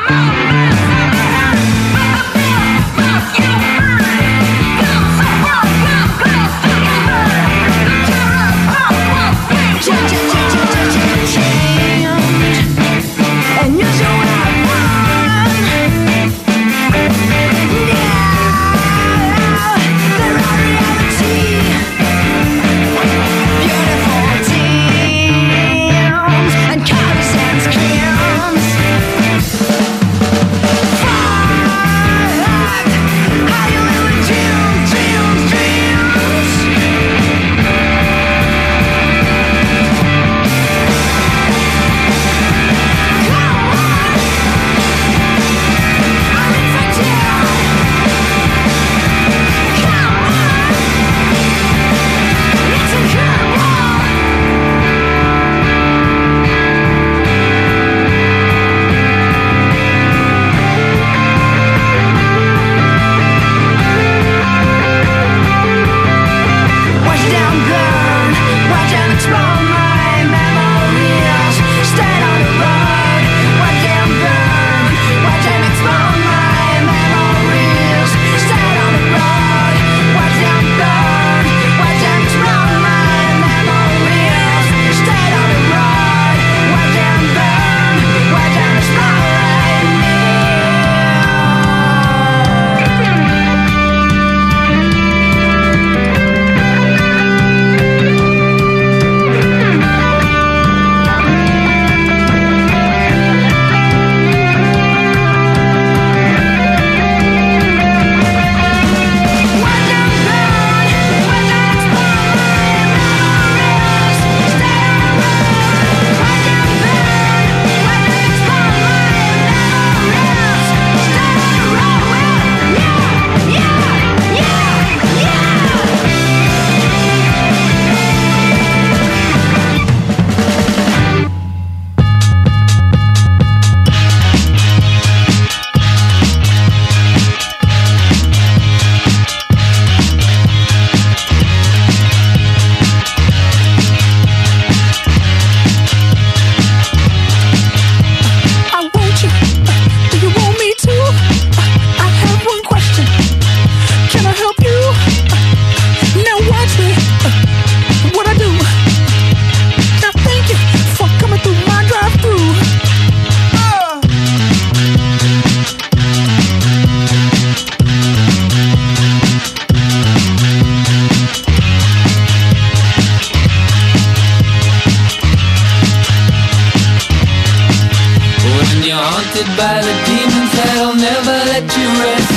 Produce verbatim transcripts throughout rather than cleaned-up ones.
by the demons that'll never let you rest.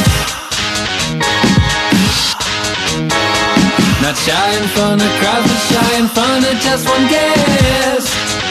Not shy in front of crowds, but shy in front of just one guest.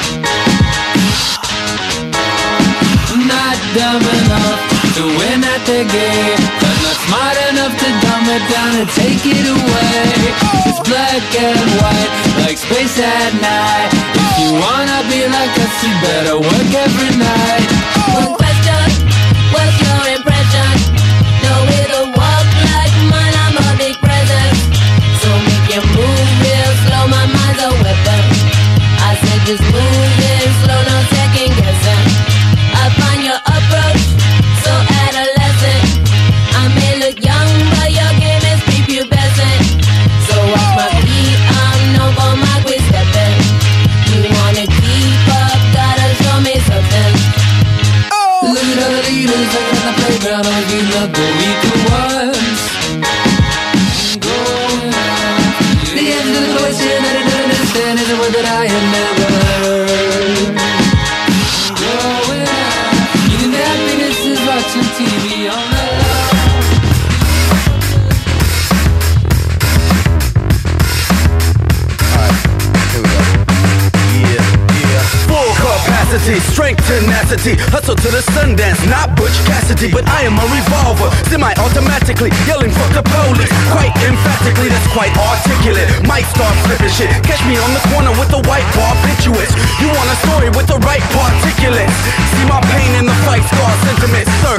Not dumb enough to win at the game, but not smart enough to dumb it down and take it away. It's black and white, like space at night. If you wanna be like us, you better work every night. One question, what's your impression? No way to walk like mine, I'm a big presence. So make your move real slow, my mind's a weapon. I said just move it slow, no second guessing. I find your approach so adolescent. I may look young, but your game is prepubescent. So watch my feet, I'm known for my quick stepping. You wanna keep up, gotta show me something. Look at all the leaders like on the playground, all you love the weaker ones. The answer to the question that I don't understand is a word that I have never heard. Growing up, you think that happiness is watching T V all night long. Strength, tenacity, hustle to the Sundance, not Butch Cassidy. But I am a revolver, semi-automatically, yelling fuck the police. Quite emphatically, that's quite articulate. Might start flipping shit, catch me on the corner with the white barbiturates. You want a story with the right particulates. See my pain in the fight, scar sentiments. Circumnavigate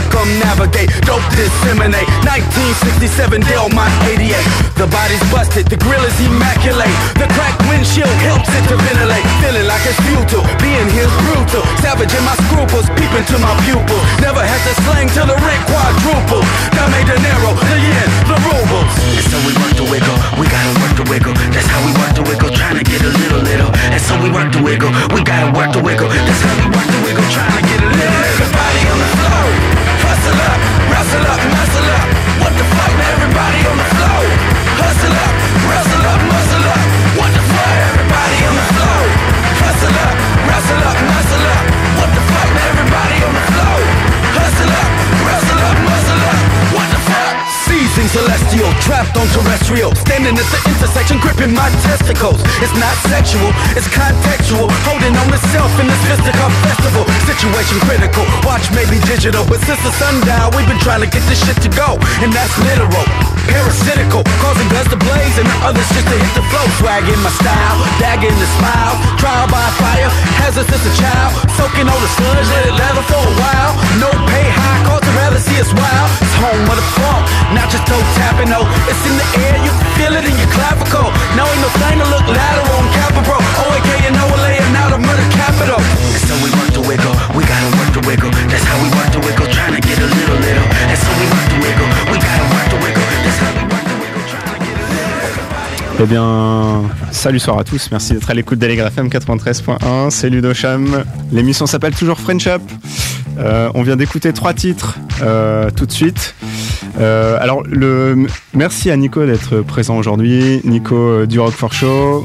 navigate, dope disseminate. nineteen sixty-seven Delmont eighty-eight. The body's busted, the grill is immaculate. The cracked windshield helps it to ventilate. Feeling like it's futile, being here's brutal. Savaging my scruples, peeping to my pupils. Never had to slang till the rent quadruple. Dame dinero, the yen, the rubles. And so we work the wiggle, we gotta work the wiggle. That's how we work the wiggle, trying to get a little little. And so we work the wiggle, we gotta work the wiggle. That's how we work the wiggle, trying to get a little. Everybody on the floor, hustle up, rustle up, muscle up. What the fuck, now everybody on the floor, hustle up, rustle up, muscle up. What the fuck, everybody on the floor, hustle up, rustle up, muscle up. What the fuck, now everybody on the floor, hustle up, rustle up, muscle up. What the fuck? Seizing celestial, trapped on terrestrial. Standing at the intersection, gripping my testicles. It's not sexual, it's contextual. Holding on to self in this fisticuff festival. Situation critical, watch maybe digital. But since the sundown, we've been trying to get this shit to go. And that's literal, parasitical. Causing guns to blaze and the others just to hit the flow. Swag in my style, dagger in the smile. Trial by fire, hazard since a child. Soaking all the sludge, let it lather for a while. No pay, high cost, I'd rather see us wild. It's home of the funk, not just toe tapping, no. It's in the air, you can feel it in your clavicle. Now ain't no thing to look lateral on Capra, O A K and Noah laying out a murder capital. And so we work the wiggle, we gotta work the wiggle. That's how we work the wiggle, trying to get a little little. And so we work the wiggle, we gotta work the wiggle. That's how we work the wiggle, trying to get a little. Eh bien, salut soir à tous, merci d'être à l'écoute d'Allegre F M quatre-vingt-treize point un, c'est Ludo Cham. L'émission s'appelle toujours French Up. Euh, on vient d'écouter trois titres euh, tout de suite. Euh, alors, le, merci à Nico d'être présent aujourd'hui. Nico euh, du Rock for Show,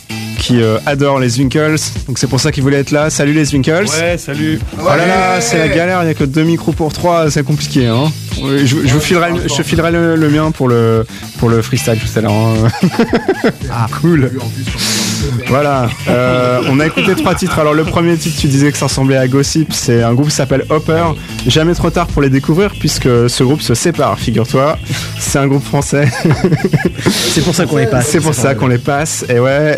qui euh, adore les Zwinkels. Donc c'est pour ça qu'il voulait être là. Salut les Zwinkels. Ouais, salut. Oh là là, c'est la galère. Il n'y a que deux micros pour trois. C'est compliqué. Hein. Je, je, je vous filerai, je te filerai le, le mien pour le, pour le freestyle tout à l'heure. Hein. Ah, cool. Voilà, euh, on a écouté trois titres. Alors le premier titre, tu disais que ça ressemblait à Gossip. C'est un groupe qui s'appelle Hopper. Jamais trop tard pour les découvrir puisque ce groupe se sépare, figure-toi. C'est un groupe français. C'est pour ça qu'on les passe. C'est pour ça qu'on les passe. Et ouais.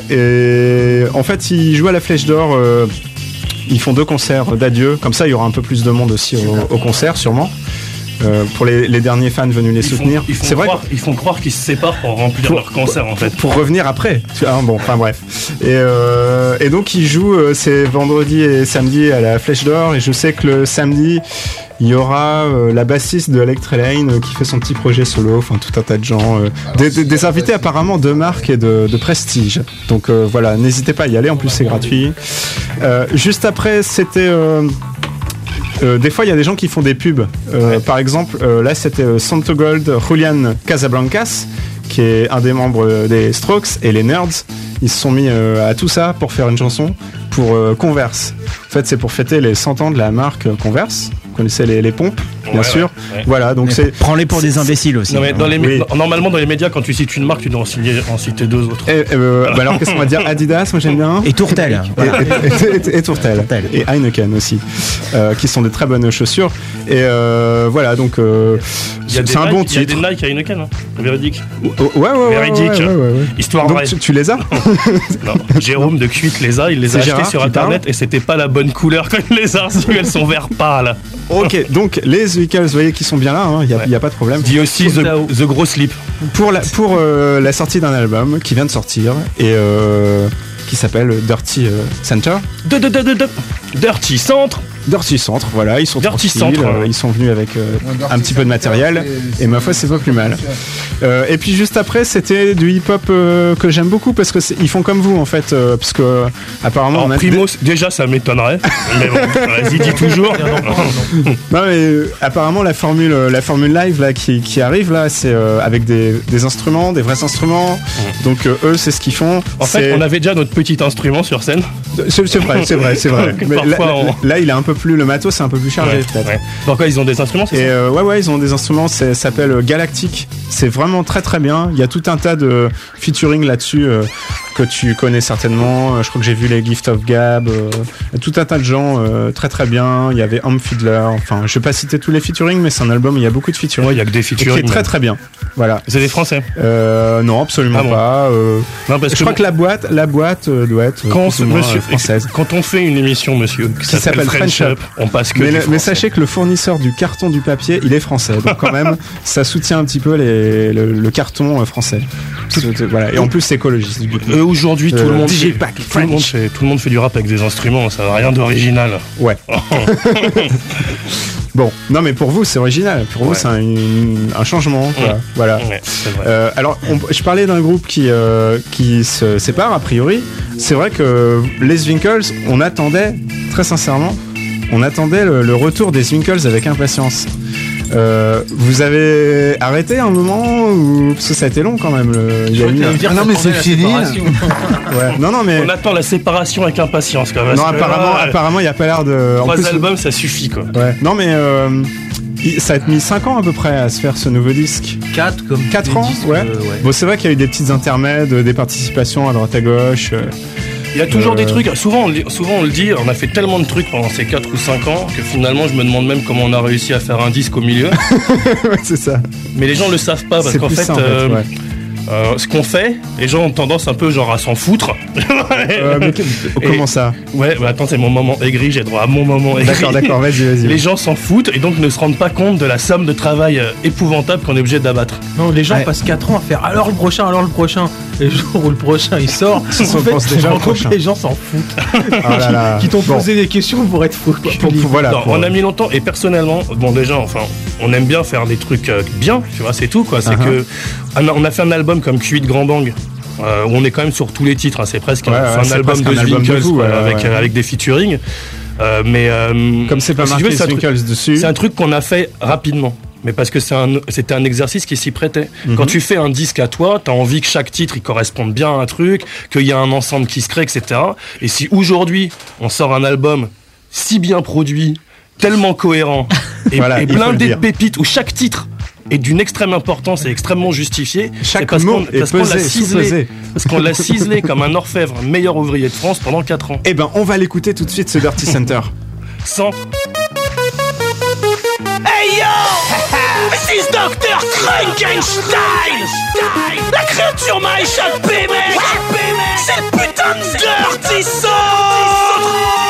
Et en fait, ils jouent à la Flèche d'Or. Euh, ils font deux concerts d'adieu. Comme ça, il y aura un peu plus de monde aussi au, au concert, sûrement. Euh, pour les, les derniers fans venus les ils soutenir. Font, ils, font c'est croire, vrai ils font croire qu'ils se séparent pour remplir pour, leur concert en fait. Pour, pour revenir après. Ah, bon, enfin bref. Et, euh, et donc ils jouent, euh, c'est vendredi et samedi à la Flèche d'Or. Et je sais que le samedi, il y aura euh, la bassiste de Electra Lane euh, qui fait son petit projet solo. Enfin tout un tas de gens. Euh, des, des, des invités apparemment de marque et de, de prestige. Donc euh, voilà, n'hésitez pas à y aller. En plus c'est gratuit. Euh, juste après, c'était... Euh, Euh, des fois il y a des gens qui font des pubs euh, ouais. Par exemple euh, là c'était euh, Santo Gold, Julian Casablancas qui est un des membres des Strokes et les Nerds. Ils se sont mis euh, à tout ça pour faire une chanson pour euh, Converse. En fait c'est pour fêter les cent ans de la marque Converse. Vous connaissez les, les pompes, bien ouais, sûr. Ouais, ouais. Voilà, donc mais c'est. Prends-les pour des imbéciles aussi. Non, mais dans les oui. mé- normalement, dans les médias, quand tu cites une marque, tu dois en, signer, en citer deux autres. Et, euh, bah alors, qu'est-ce qu'on va dire? Adidas, moi j'aime bien. Et Tourtel. Voilà. Et, et, et, et Tourtel. Tourtel. Et Heineken aussi. Euh, qui sont des très bonnes chaussures. Et euh, voilà, donc. Euh, c'est Nike, un bon titre. Il y a des Nike à Heineken, hein. Véridique. Oh, ouais, ouais, ouais. Véridique. Ouais, ouais, ouais, ouais. Histoire donc, vraie. Tu, tu les as? Non. Jérôme de Cuite les a, il les a achetés Gérard, sur internet et c'était pas la bonne couleur quand il les a reçus, elles sont vert pâle. Ok, donc les Zwinkels, vous voyez qu'ils sont bien là, il hein, n'y a, a pas de problème. Dit aussi The, the Gros Slip. Pour la, pour, euh, la sortie d'un album qui vient de sortir et euh, qui s'appelle Dirty euh, Center. De, de, de, de, de. Dirty Centre. Dirty Centre, voilà, ils sont Dirty tranquilles, Centre, euh, ouais. Ils sont venus avec euh, non, un petit peu de matériel et ma foi c'est pas plus mal. Euh, et puis juste après c'était du hip-hop euh, que j'aime beaucoup parce que ils font comme vous en fait, euh, parce que euh, apparemment. Alors, on a Primo, des... déjà ça m'étonnerait. Mais bon, vas-y dis toujours. Non mais euh, apparemment la formule, la formule live là qui, qui arrive là, c'est euh, avec des, des instruments, des vrais instruments. Mmh. Donc euh, eux c'est ce qu'ils font. En c'est... fait on avait déjà notre petit instrument sur scène. C'est, c'est vrai, c'est vrai, c'est vrai. Mais là, on... là il est un peu plus, le matos c'est un peu plus chargé ouais, peut-être. Ouais. Pourquoi ils ont des instruments c'est et ça euh, ouais ouais ils ont des instruments, ça s'appelle Galactic. C'est vraiment très très bien. Il y a tout un tas de featuring là-dessus. Euh, que tu connais certainement. Je crois que j'ai vu les Gift of Gab, euh, tout un tas de gens euh, très très bien. Il y avait Amp Fiddler. Enfin, je vais pas citer tous les featuring, mais c'est un album où il y a beaucoup de featuring. Ouais, il y a que des featuring. Qui est très très bien. Voilà. C'est des Français euh, Non, absolument ah bon. pas. Euh, non, parce je que crois que la boîte, la boîte euh, doit être quand plus ou moins, monsieur, euh, française. Quand on fait une émission, monsieur, qui, qui s'appelle French Up, on passe que mais, du le, mais sachez que le fournisseur du carton du papier, il est français. Donc quand même, ça soutient un petit peu les, le, le carton français. Voilà. Et en plus, c'est écologiste. Du coup. Euh, aujourd'hui, euh, tout, le monde fait, Pack, tout, le monde fait, tout le monde fait du rap avec des instruments. Ça n'a rien d'original. Ouais. Bon, non mais pour vous c'est original, pour ouais. vous c'est un, une, un changement, quoi. Ouais. Voilà. Ouais, c'est vrai. Euh, alors, on, je parlais d'un groupe qui euh, qui se sépare a priori. C'est vrai que les Zwinkels, on attendait très sincèrement, on attendait le, le retour des Zwinkels avec impatience. Euh, vous avez arrêté un moment ou parce que ça a été long quand même. Le... Il y a eu... dire, non mais c'est fini. Ouais. Non non mais on attend la séparation avec impatience quand même. Non apparemment là, apparemment il y a pas l'air de. Trois en plus, albums ça suffit quoi. Ouais. Non mais euh, ça a mis cinq ans à peu près à se faire ce nouveau disque. quatre comme quatre ans. disques, ouais. Euh, ouais. Bon c'est vrai qu'il y a eu des petites intermèdes, des participations à droite à gauche. Euh... Il y a toujours euh... des trucs, souvent on, le, souvent on le dit, on a fait tellement de trucs pendant ces quatre ou cinq ans que finalement je me demande même comment on a réussi à faire un disque au milieu. Ouais, c'est ça. Mais les gens le savent pas parce qu'en fait, ça, en fait euh, ouais. euh, ce qu'on fait, les gens ont tendance un peu genre à s'en foutre. euh, mais que, comment ça? Ouais, bah attends, c'est mon moment aigri, j'ai droit à mon moment aigri. D'accord, d'accord, vas-y, vas-y. Les gens s'en foutent et donc ne se rendent pas compte de la somme de travail épouvantable qu'on est obligé d'abattre. Non, les gens ouais. passent quatre ans à faire alors le prochain, alors le prochain. Et le jour où le prochain il sort, en fait, déjà les gens s'en foutent. Oh là là. Qui t'ont bon. posé des questions pour être faux. Pour, pour, voilà, non, pour... On a mis longtemps et personnellement, bon déjà, enfin, on aime bien faire des trucs euh, bien, tu vois, c'est tout quoi. C'est uh-huh. que on a fait un album comme Q huit Grand Bang. Euh, où on est quand même sur tous les titres, hein. C'est presque ouais, un, ouais, un album de Zwinkels ouais, avec, ouais. euh, avec des featuring. Euh, mais euh, comme c'est pas marqué si Zwinkels dessus, c'est un truc qu'on a fait rapidement. Mais parce que c'est un, c'était un exercice qui s'y prêtait. Mm-hmm. Quand tu fais un disque à toi, t'as envie que chaque titre il corresponde bien à un truc, qu'il y a un ensemble qui se crée, et cetera. Et si aujourd'hui on sort un album si bien produit, tellement cohérent et, voilà, et blindé de pépites où chaque titre est d'une extrême importance et extrêmement justifié, chaque parce mot qu'on, est parce pesé, qu'on l'a ciselé, parce qu'on l'a ciselé comme un orfèvre, meilleur ouvrier de France pendant quatre ans. Eh ben, on va l'écouter tout de suite, ce Dirty Center. Sans. Hey yo! This is docteur Frankenstein! La créature m'a échappé, mec! C'est le putain de Dirty Centre!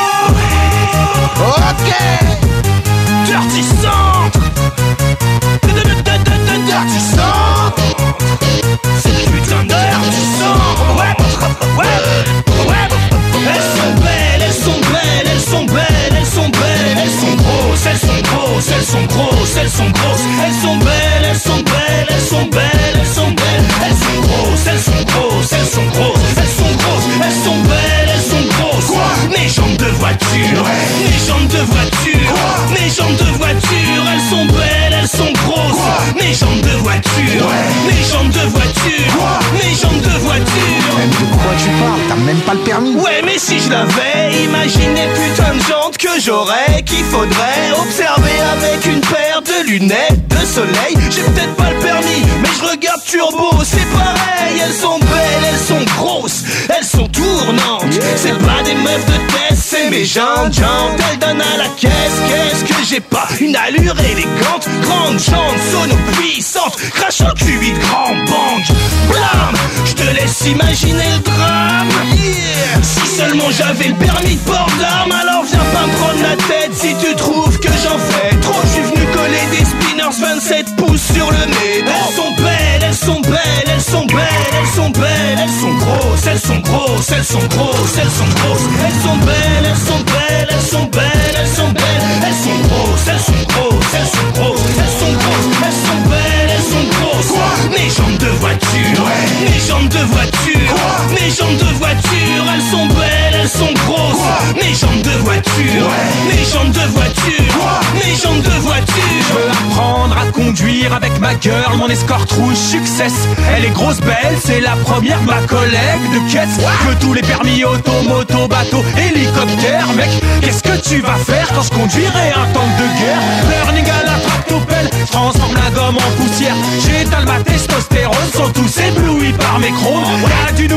Ok! Dirty Centre! Dirty Centre! C'est le putain de Dirty Centre! Ouais! Ouais! Ouais! Elles sont belles, elles sont belles, elles sont belles, elles sont belles, elles sont grosses, elles sont grosses, elles sont grosses, elles sont grosses, elles sont belles, elles sont belles, elles sont belles, elles sont belles, elles sont grosses, elles sont grosses, elles sont grosses, elles sont grosses, elles sont belles, elles sont grosses. Quoi? Mes jambes de voiture, mes jambes de voiture, mes jambes de voiture, elles sont belles, elles sont grosses. Quoi? Mes jambes de voiture, mes jambes de voiture, mes jambes de voiture. Même de quoi tu parles? T'as même pas le permis. Ouais, mais si je l'avais, imagine les putains de jantes que j'aurais, qu'il faudrait observer avec une paire de lunettes de soleil. J'ai peut-être pas le permis, mais je regarde Turbo, c'est pareil. Elles sont belles, elles sont grosses, elles sont tournantes. C'est pas des meufs de test, c'est mes jantes, jantes. Elles donnent à la caisse, qu'est-ce que j'ai pas? Une allure élégante, grande jante, sono puissante, crachant Q huit Grand Bang. Blam, je te laisse imaginer le drame. Yeah. Si seulement j'avais le permis de port d'armes, alors viens pas me prendre la tête si tu trouves que j'en fais trop. Je suis venu coller des spinners vingt-sept pouces sur le nez. Elles sont belles, elles sont belles, elles sont belles, elles sont belles, elles sont grosses, elles sont grosses, elles sont grosses, elles sont grosses, elles sont belles, elles sont belles, elles sont belles, elles sont belles, elles sont grosses, elles sont grosses, elles sont grosses, elles sont grosses, elles sont belles, elles sont grosses. Quoi? Mes jambes de voiture, mes jambes de voiture, mes jambes de voiture, elles sont belles, elles sont grosses. Quoi? Mes jambes de voiture, mes jambes de voiture, mes jambes de voiture. Je veux apprendre à conduire avec ma girl, mon escorte rouge success. Elle est grosse belle, c'est la première, ma collègue de caisse. Que tous les permis auto, moto, bateau, hélicoptère. Mec, qu'est-ce que tu vas faire quand je conduirai un tank de guerre? Learning à la tractopelle, je transforme la gomme en poussière. J'étale ma testostérone, sont tous éblouis par mes chromes. Y'a du nouveau dans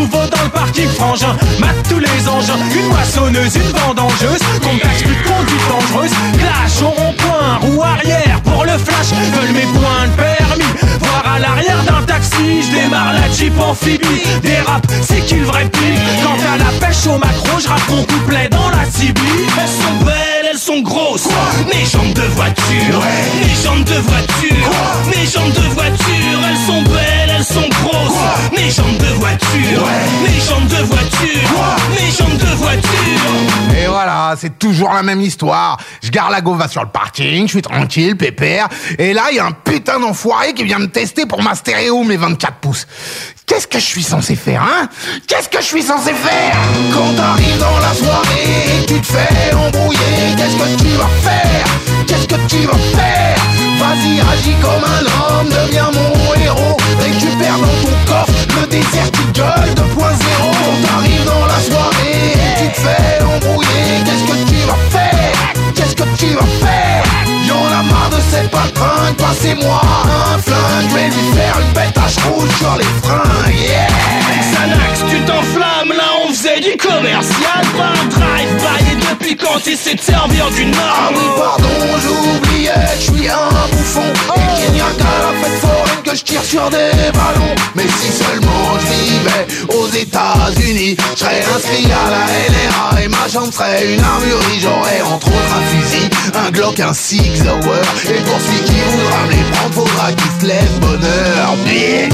le parking frangin. Mate tous les engins, une moissonneuse, une vendangeuse. Contact plus de conduite dangereuse. Clash au rond-point, roue arrière pour le flash. Veulent mes points de permis, voir à l'arrière d'un taxi. Je démarre la Jeep amphibie. Dérape, c'est qui le vrai pic? Quant à la pêche au macro, je rappe mon couplet dans la Sibie. Elles sont belles, elles sont grosses. Quoi? Mes jambes de voiture, ouais. Mes jambes de voiture, quoi? Mes jambes de voiture, elles sont belles, elles sont grosses. Quoi? Mes jambes de voiture, ouais. Mes jambes de voiture, quoi? Mes jambes de voiture. Et voilà, c'est toujours la même histoire. Je gare la Gova sur le parking, je suis tranquille, pépère. Et là, il y a un putain d'enfoiré qui vient me tester pour ma stéréo, mes vingt-quatre pouces. Qu'est-ce que je suis censé faire, hein? Qu'est-ce que je suis censé faire? Quand t'arrives dans la soirée et que tu te fais embrouiller, qu'est-ce que tu vas faire? Qu'est-ce que tu vas faire? Vas-y, agis comme un homme, deviens mon héros. Récupère dans ton coffre le désert qui gueule deux point zéro. Quand t'arrives dans la soirée et que tu te fais embrouiller, qu'est-ce que tu vas faire? Qu'est-ce que tu vas faire? Y'en a marre de cette patringue, passez-moi un flingue. Je vais lui faire une pétache rouge sur les fringues, yeah. Xanax, tu t'enflammes, là on faisait du commercial. Pas un drive-by, et depuis quand t'essaies de servir du Nord? Ah oui, pardon, j'oubliais, je suis un bouffon. Et qu'il n'y a qu'à la fête foraine que je tire sur des ballons. Mais si seulement je vivais aux États-Unis, je serais inscrit à la N R A et ma chambre serait une armurerie. J'aurais entre autres un fusil, un Glock, un Six Hour. Et pour celui qui voudra me les prendre, faudra qu'il se lève bonheur, bitch.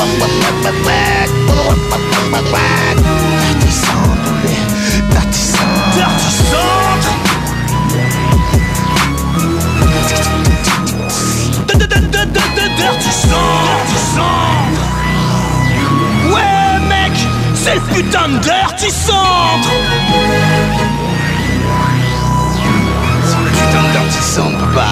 Dirty Centre, Dirty Centre, Dirty Centre. Dirty Centre. Ouais mec, c'est le putain de Dirty Centre. c'est le putain de Dirty Centre, bah.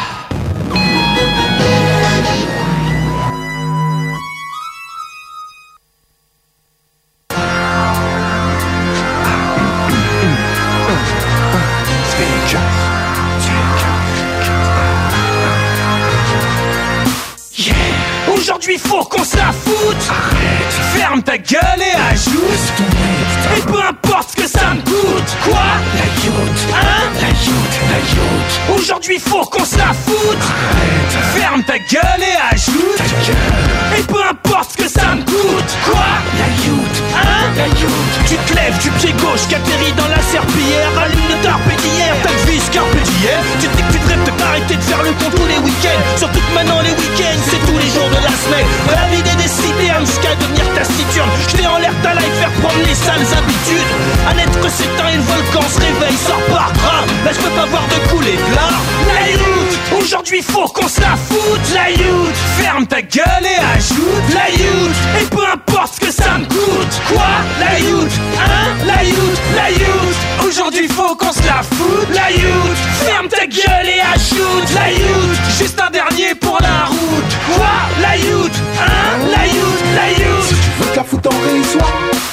Aujourd'hui faut qu'on se la foute. Arrête. Ferme ta gueule et ajoute. Et peu importe ce que ça me coûte. Quoi? La youte. Hein? La youte, la youte. Aujourd'hui faut qu'on se la foute. Arrête. Ferme ta gueule et ajoute. Ta gueule. Et peu importe ce que ça me coûte. Quoi? La youte. Hein? La youte. Tu te lèves du pied gauche qu'atterrit dans la serpillière. Allume le tarpé d'hier, t'as le vis carpe d'hier. Tu te dis que tu devrais peut-être arrêter de faire le con tous les week-ends. Surtout que maintenant les week-ends c'est tous les jours de la semaine. La vie est décidée jusqu'à devenir taciturne. J'étais en l'air ta life, faire prendre les sales habitudes. À n'être que s'éteint et le volcan se réveille, sort par grave. Là je peux pas voir de couler de larmes. La youth, aujourd'hui faut qu'on se la foute. La youth, ferme ta gueule et ajoute. La youth, et peu importe ce que ça me coûte. Quoi? La youth, hein? La youth, la youth. Aujourd'hui faut qu'on se la foute. La youth, ferme ta gueule et ajoute. La youth, juste un dernier pour la route. Quoi? La youth, hein? La youth, la youth. Si tu veux te la foutre en résoir,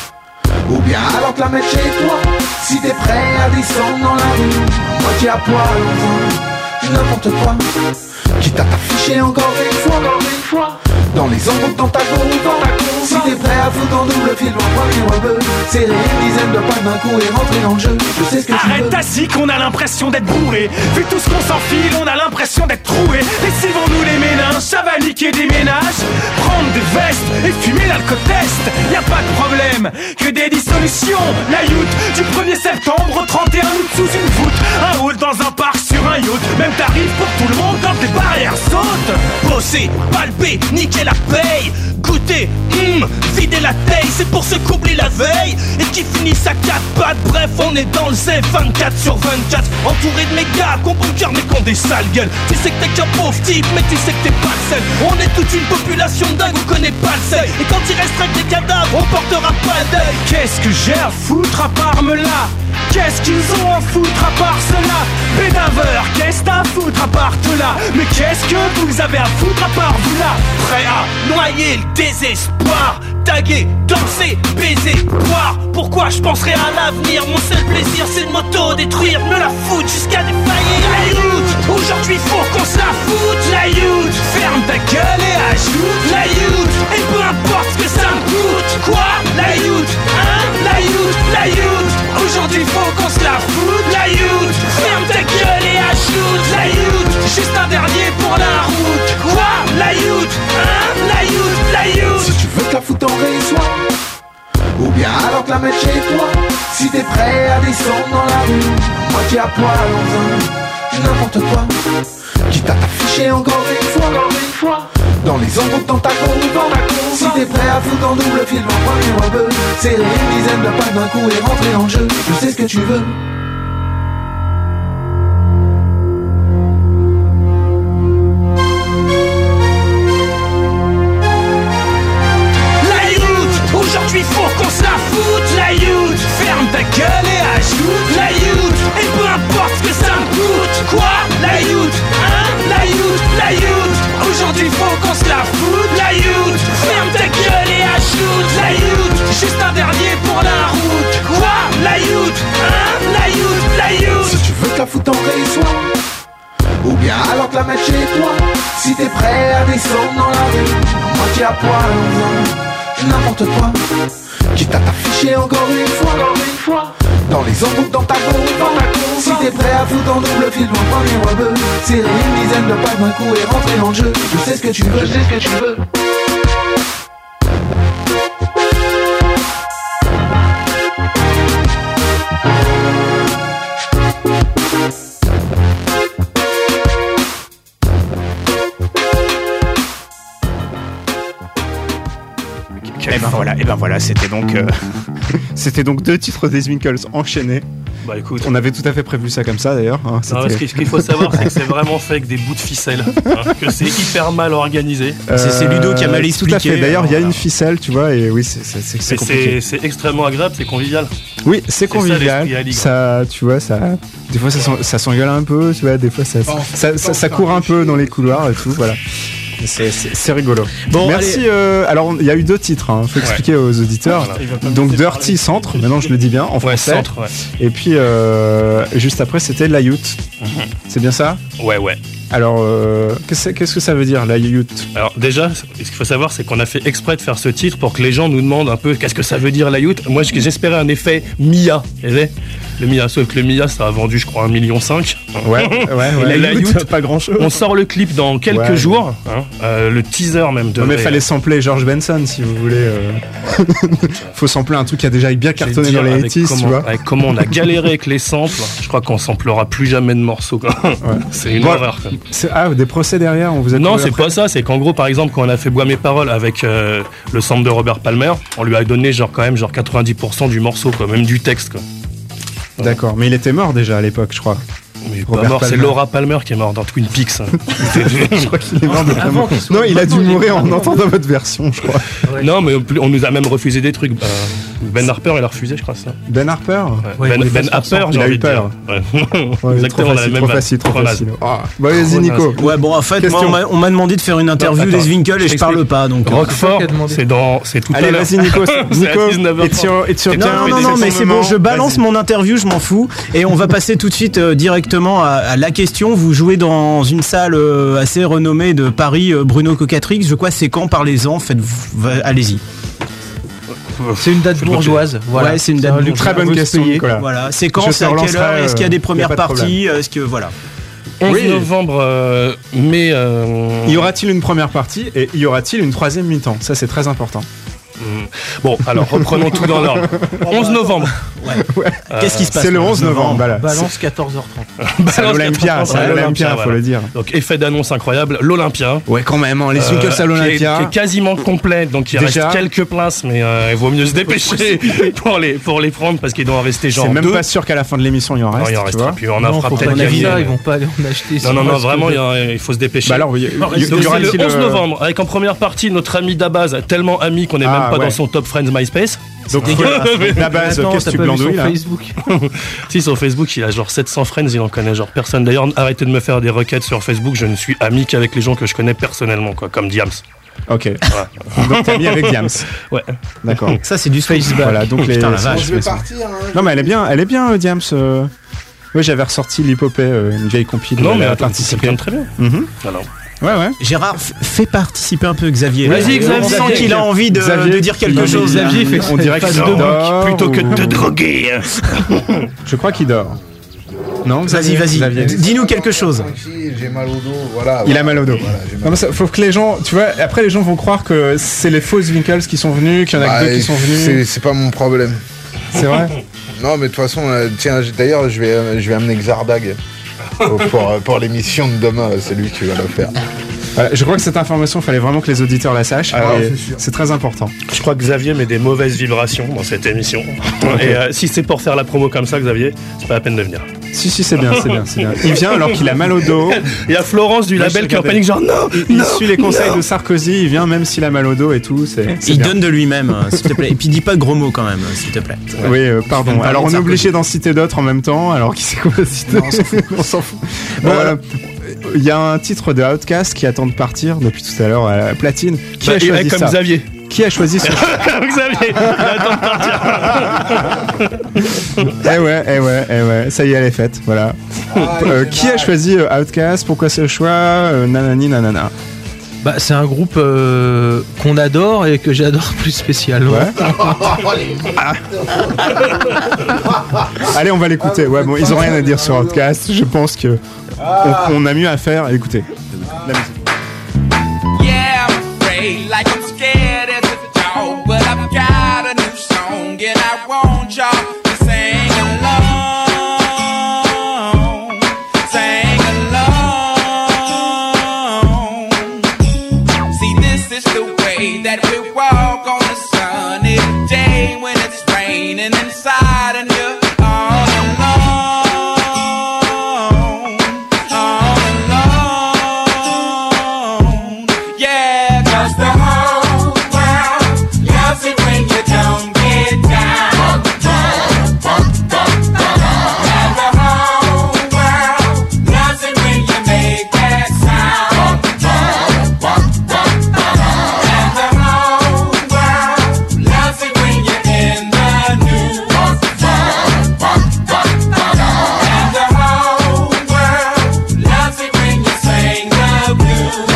ou bien alors te la mettre chez toi. Si t'es prêt à descendre dans la rue, moitié à poil, enfin, n'importe quoi. Quitte à t'afficher encore une fois, encore une fois, dans les embrouilles dans ta convent. Si t'es prêt à foutre en double fil, en premier rebeu, serrer une dizaine de pas d'un coup et rentrer dans le jeu. Je sais ce que tu veux. Arrête ta zik, on a l'impression d'être bourré. Vu tout ce qu'on s'enfile, on a l'impression d'être troué. Lessivons-nous les méninges, ça va niquer des ménages. Prendre des vestes et fumer l'alcotest. Y a pas de problème, que des dissolutions. La youth, du premier septembre au trente et un août sous une voûte. Un hall dans un parc sur un yacht. Même tarif pour tout le monde quand les barrières sautent. Bosser, palper, niquer la paye. Goûter, hum, vider la taille. C'est pour se combler la veille et qui finissent à quatre pattes. Bref, on est dans le Z vingt-quatre sur vingt-quatre. Entouré de mes gars, qu'on bon cœur mais qu'on des sales gueules. Tu sais que t'es qu'un pauvre type, mais tu sais que t'es pas le seul. On est toute une population dingue, on connaît pas le seuil. Et quand il restera que des cadavres, on portera pas d'œil. Qu'est-ce que j'ai à foutre à part me là? Qu'est-ce qu'ils ont à foutre à part cela? Bédaveur, qu'est-ce t'as à foutre à part tout là? Mais qu'est-ce que vous avez à foutre à part vous là? Prêt à noyer le désespoir. Taguer, danser, baiser, boire. Pourquoi je penserai à l'avenir? Mon seul plaisir c'est de m'auto-détruire. Me la foutre jusqu'à défaillir. La youth, aujourd'hui faut qu'on se la foute. La youth, ferme ta gueule et ajoute. La youth, et peu importe ce que ça me coûte. Quoi? La youth, la mettre chez toi. Si t'es prêt à descendre dans la rue, moitié à poil dans un n'importe quoi. Quitte à t'afficher encore une fois, encore une fois dans les embouts dans ta convent. Si t'es prêt à foutre en double film en premier web, serrer une dizaine de packs d'un coup et rentrer en jeu. Je sais ce que tu veux. Aujourd'hui faut qu'on se la foute, la youth. Ferme ta gueule et ajoute la youth. Et peu importe ce que ça me coûte. Quoi? La youth, hein? La youth, la youth. Aujourd'hui faut qu'on se la foute, la youth. Ferme ta gueule et ajoute la youth. Juste un dernier pour la route. Quoi? La youth, hein? La youth, la youth. Si tu veux te la foutre en résoir, ou bien alors te la mettre chez toi. Si t'es prêt à descendre dans la rue, moitié à poil n'importe quoi. Quitte à t'afficher encore une fois, encore une fois dans les embouts dans ta convent. Si t'es prêt à foutre en double film en premier web, serrer une dizaine de packs d'un coup et rentrer en jeu. Je sais ce que tu veux, je sais ce que tu veux. Et ben voilà, et ben voilà, c'était donc, euh, c'était donc deux titres des Winkles enchaînés. Bah écoute, on avait tout à fait prévu ça comme ça d'ailleurs. Hein, non, ce qu'il faut savoir, c'est que c'est vraiment fait avec des bouts de ficelle, hein, que c'est hyper mal organisé. Euh, c'est, c'est Ludo qui a mal expliqué. Tout à fait. D'ailleurs, il y a voilà. une ficelle, tu vois, et oui, c'est, c'est, c'est, c'est compliqué. C'est, c'est extrêmement agréable, c'est convivial. Oui, c'est, c'est convivial. Ça, ça, tu vois, ça, des fois, ça, ça s'engueule un peu, tu vois, des fois, ça, ça, ça, ça, ça court un peu dans les couloirs et tout, voilà. C'est, c'est, c'est rigolo. Bon, merci. Euh, alors, il y a eu deux titres. Il hein, faut expliquer ouais. aux auditeurs. Voilà. Donc, Dirty Centre. Maintenant, je le dis bien en français. Ouais, centre, ouais. Et puis, euh, juste après, c'était La Youth. Mm-hmm. C'est bien ça? Ouais, ouais. Alors, euh, qu'est-ce, qu'est-ce que ça veut dire, La Youth? Alors, déjà, ce qu'il faut savoir, c'est qu'on a fait exprès de faire ce titre pour que les gens nous demandent un peu qu'est-ce que ça veut dire, La Youth. Moi, j'espérais un effet Mia. Vous voyez le Mia, sauf que le Mia, ça a vendu, je crois, un million cinq. Ouais, ouais, ouais. La, la Youth, Youth, pas grand-chose. On sort le clip dans quelques ouais. jours. Hein, euh, le teaser même. De mais il fallait sampler George Benson, si vous voulez. Euh... faut sampler un truc qui a déjà bien cartonné dans les eighties, tu vois. Avec comment on a galéré avec les samples. Je crois qu'on samplera plus jamais de morceaux. Quoi. Ouais. C'est une bon, horreur. Quoi. C'est, ah, des procès derrière, on vous a non, c'est après. Pas ça. C'est qu'en gros, par exemple, quand on a fait Bois mes paroles avec euh, le sample de Robert Palmer, on lui a donné genre quand même genre quatre-vingt-dix pour cent du morceau, quoi, même du texte. Quoi. D'accord, mais il était mort déjà à l'époque, je crois. Mais pas mort, c'est Laura Palmer qui est mort dans Twin Peaks. Hein. Je crois qu'il est mort depuis avant. Non, il a dû mourir en entendant votre version, je crois. Ouais. Non, mais on nous a même refusé des trucs. Euh, Ben Harper, il a refusé, je crois ça. Ben Harper ouais. Ben, ben Harper, j'ai envie de dire. Ouais. Ouais, Exactement, trop facile, trop facile, trop facile. Ah. Bah, vas-y, Nico. Ouais, bon, en fait, moi, on, m'a, on m'a demandé de faire une interview non, des Winkles et je parle pas, donc. Roquefort, c'est dans, c'est tout à l'heure. Allez, vas-y, Nico. Nico, et sur, et sur. Non, non, non, mais c'est bon, je balance mon interview, je m'en fous, et on va passer tout de suite directement à la question. Vous jouez dans une salle assez renommée de Paris, Bruno Cocatrix. Je crois, c'est quand? Parlez-en, faites, allez-y. C'est une date bourgeoise. Voilà. Ouais, c'est une date bourgeoise. Une très bonne question. Nicolas. Voilà. C'est quand? C'est à quelle heure? Est-ce qu'il y a des premières a parties? Est-ce que voilà. onze oui. novembre, euh, mais euh... y aura-t-il une première partie et y aura-t-il une troisième mi-temps? Ça, c'est très important. Mmh. Bon, alors reprenons tout dans l'ordre. onze novembre. Ouais. Ouais. Euh, Qu'est-ce qui se passe? C'est le onze novembre. Voilà. Balance quatorze heures trente. C'est à l'Olympia, c'est à l'Olympia, faut voilà. le dire. Donc effet d'annonce incroyable, l'Olympia. Ouais, quand même, hein, les Winkles euh, à l'Olympia. Qui est, qui est quasiment complet, donc il Déjà, reste quelques places, mais euh, il vaut mieux se dépêcher pour les pour les prendre parce qu'il doit en rester genre. C'est même deux. pas sûr qu'à la fin de l'émission il y en reste. Non, il en reste. Tu vois puis on en fera peut-être ça, ils vont pas aller en acheter. Non, non, non, vraiment, il faut se dépêcher. Bah alors, il y aura le onze novembre avec en première partie notre ami Dabaz, tellement ami qu'on est même pas dans son top friends MySpace. Donc la base, qu'est-ce que tu glandouilles là? Facebook. Si, sur Facebook, il a genre sept cents friends, il en connaît genre personne. D'ailleurs, arrêtez de me faire des requêtes sur Facebook, je ne suis ami qu'avec les gens que je connais personnellement, quoi, comme Diams. Ok. Voilà. Donc t'es ami avec Diams. Ouais. D'accord. Ça c'est du Facebook. Voilà. Donc les. Putain, la vache, je vais partir. Hein, non mais elle est bien, elle est bien Diams. Euh... Oui, j'avais ressorti l'hypopée, euh, une vieille compil. Non mais attends, c'est bien très bien. Mm-hmm. Alors. Ouais, ouais. Gérard, f- fais participer un peu Xavier. Vas-y, Xavier. On sent qu'il a envie de, de dire quelque non, chose. Xavier fait, on dirait qu'il dort plutôt que de te droguer. Je crois qu'il dort. Non, Xavier, vas-y, vas-y. Xavier. Dis-nous quelque chose. J'ai mal au dos, voilà. Il a mal au dos. Voilà, non, mais ça, faut que les gens, tu vois, après les gens vont croire que c'est les fausses Winkles qui sont venus, qu'il y en a bah, que deux qui sont venus. C'est, c'est pas mon problème. C'est vrai. Non, mais de toute façon, euh, tiens, j- d'ailleurs, je vais, euh, je vais amener Xardag pour, pour, euh, pour l'émission de demain. C'est lui qui va le faire. Voilà, je crois que cette information, il fallait vraiment que les auditeurs la sachent. Alors, et c'est sûr. c'est très important. Je crois que Xavier met des mauvaises vibrations dans cette émission. Et euh, si c'est pour faire la promo comme ça, Xavier, c'est pas la peine de venir. Si, si, c'est bien, c'est bien, c'est bien. Il vient alors qu'il a mal au dos. Il y a Florence du Moi, label je qui est en regardais. panique, genre non, Il, il non, suit les conseils non. de Sarkozy, il vient même s'il a mal au dos et tout. C'est, c'est Il bien. donne de lui-même, euh, s'il te plaît. Et puis dis pas de gros mots quand même, euh, s'il te plaît. Oui, euh, pardon. Même pas Alors on est Sarkozy. obligé d'en citer d'autres en même temps. Alors qui c'est qu'on va citer? Non, on s'en fout. On s'en fout. Bon, Euh, voilà. Il y a un titre de Outkast qui attend de partir depuis tout à l'heure à la platine. Qui Bah, a il est choisi comme ça Xavier. Qui a choisi ce Comme Xavier, il attend de partir. Eh ouais, eh ouais, eh ouais. Ça y est, elle est faite. Voilà. Euh, qui a choisi euh, Outkast? Pourquoi ce choix? Euh, Nanani, nanana. Bah, c'est un groupe euh, qu'on adore et que j'adore plus spécialement. Ouais. Allez, on va l'écouter. Ouais, bon, ils ont rien à dire sur Outkast. Je pense que on, on a mieux à faire. Écoutez. La musique. Yeah, I'm afraid, like I'm scared as a dog, but I've got a new song and I want y'all to sing along, sing along. See, this is the way that we walk on a sunny day when it's raining inside and you're all alone, all alone. Yeah, 'cause the whole world loves it when you don't get down. And the whole world loves it when you make that sound. And the whole world loves it when you're in the news. And the whole world loves it when you sing the blues.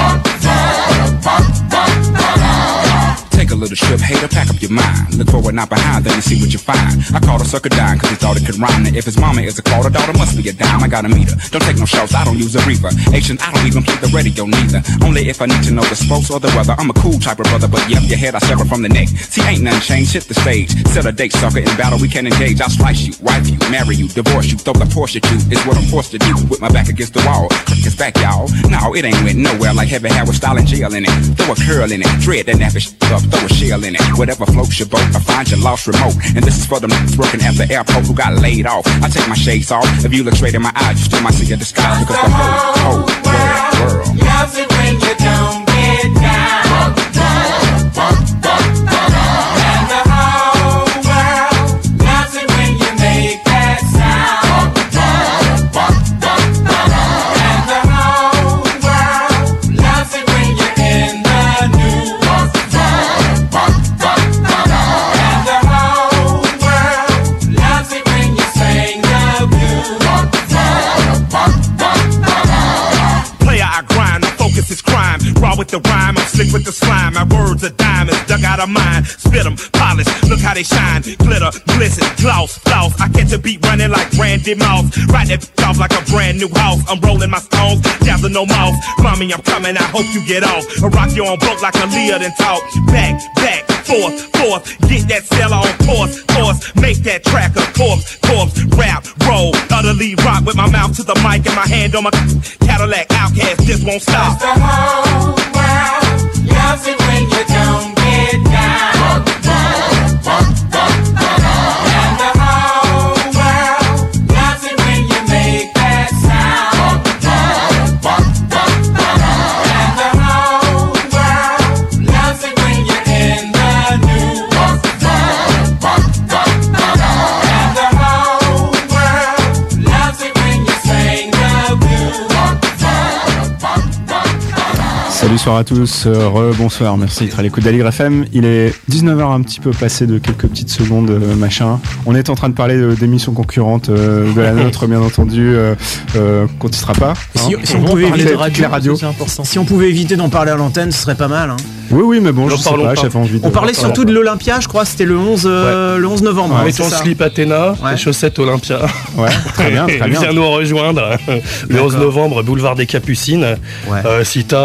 Take a little trip, hater, pack up your mind. Look forward, not behind, then you see what you find. I called a sucker dime, cause he thought it could rhyme. Now if his mama is a quarter, daughter must be a dime. I got a meter, don't take no shots, I don't use a reaper. Asian, I don't even play the radio neither. Only if I need to know the sports or the weather. I'm a cool type of brother, but yep, your head I sever from the neck. See, ain't nothing changed, hit the stage. Set a date, sucker, in battle we can engage. I'll slice you, wife you, marry you, divorce you, throw the Porsche at you. Is what I'm forced to do, with my back against the wall. Click his back, y'all. No, it ain't went nowhere like heavy hair with style and jail in it. Throw a curl in it, dread that nappy sh- up, throw a shell in it. Whatever floats your boat, I find your lost remote. And this is for them niggas working at the airport who got laid off. I take my shades off. If you look straight in my eyes, you still might see a disguise. Because the whole, whole world, world loves it when you don't get down. And the whole world loves it when you make that sound. And the whole world loves it when you're in the news. And the whole world loves it when you sing the blues. Player, I grind, my focus is crime. Raw with the rhyme, I'm slick with the slime. My words are diamonds, dug out of mine. Spit them, polish, look how they shine. Glitter, glisten, gloss, floss. I catch a beat running like Randy Moss. Ride that bitch off like a brand new house. I'm rolling my stones, dazzling no mouth. Mommy, I'm coming, I hope you get off. I rock you on boat like a Leah then talk. Back, back, forth, forth. Get that seller on course, course. Make that track a corpse, corpse. Rap, roll, utterly rock with my mouth to the mic and my hand on my Cadillac. Outcast just won't stop. The whole world loves it when you don't get down. And the whole world loves it when you make that sound. And the whole world loves it when you're in the news. And the whole world loves it when you sing the blues. Salut, soir à tous, euh, re-bonsoir, merci d'être à l'écoute d'Aligre F M. Il est dix-neuf heures un petit peu passé de quelques petites secondes, euh, machin. On est en train de parler euh, d'émissions concurrentes euh, de la nôtre, bien entendu, euh, euh, qu'on ne sera pas. Et si, hein. si on pouvait parler éviter de toutes les radios. C'est important. Si on pouvait éviter d'en parler à l'antenne, ce serait pas mal. Hein. Oui, oui, mais bon, Ne je sais parlons pas, pas. j'avais envie de... On parlait surtout de l'Olympia, je crois, c'était le onze, euh, le onze novembre. Ouais, hein, Mets c'est ton ça. slip Athéna, Ouais. les chaussettes Olympia. Ouais, très bien, très bien. Viens nous rejoindre le onze D'accord. novembre, boulevard des Capucines. Ouais. Euh, si t'as euh,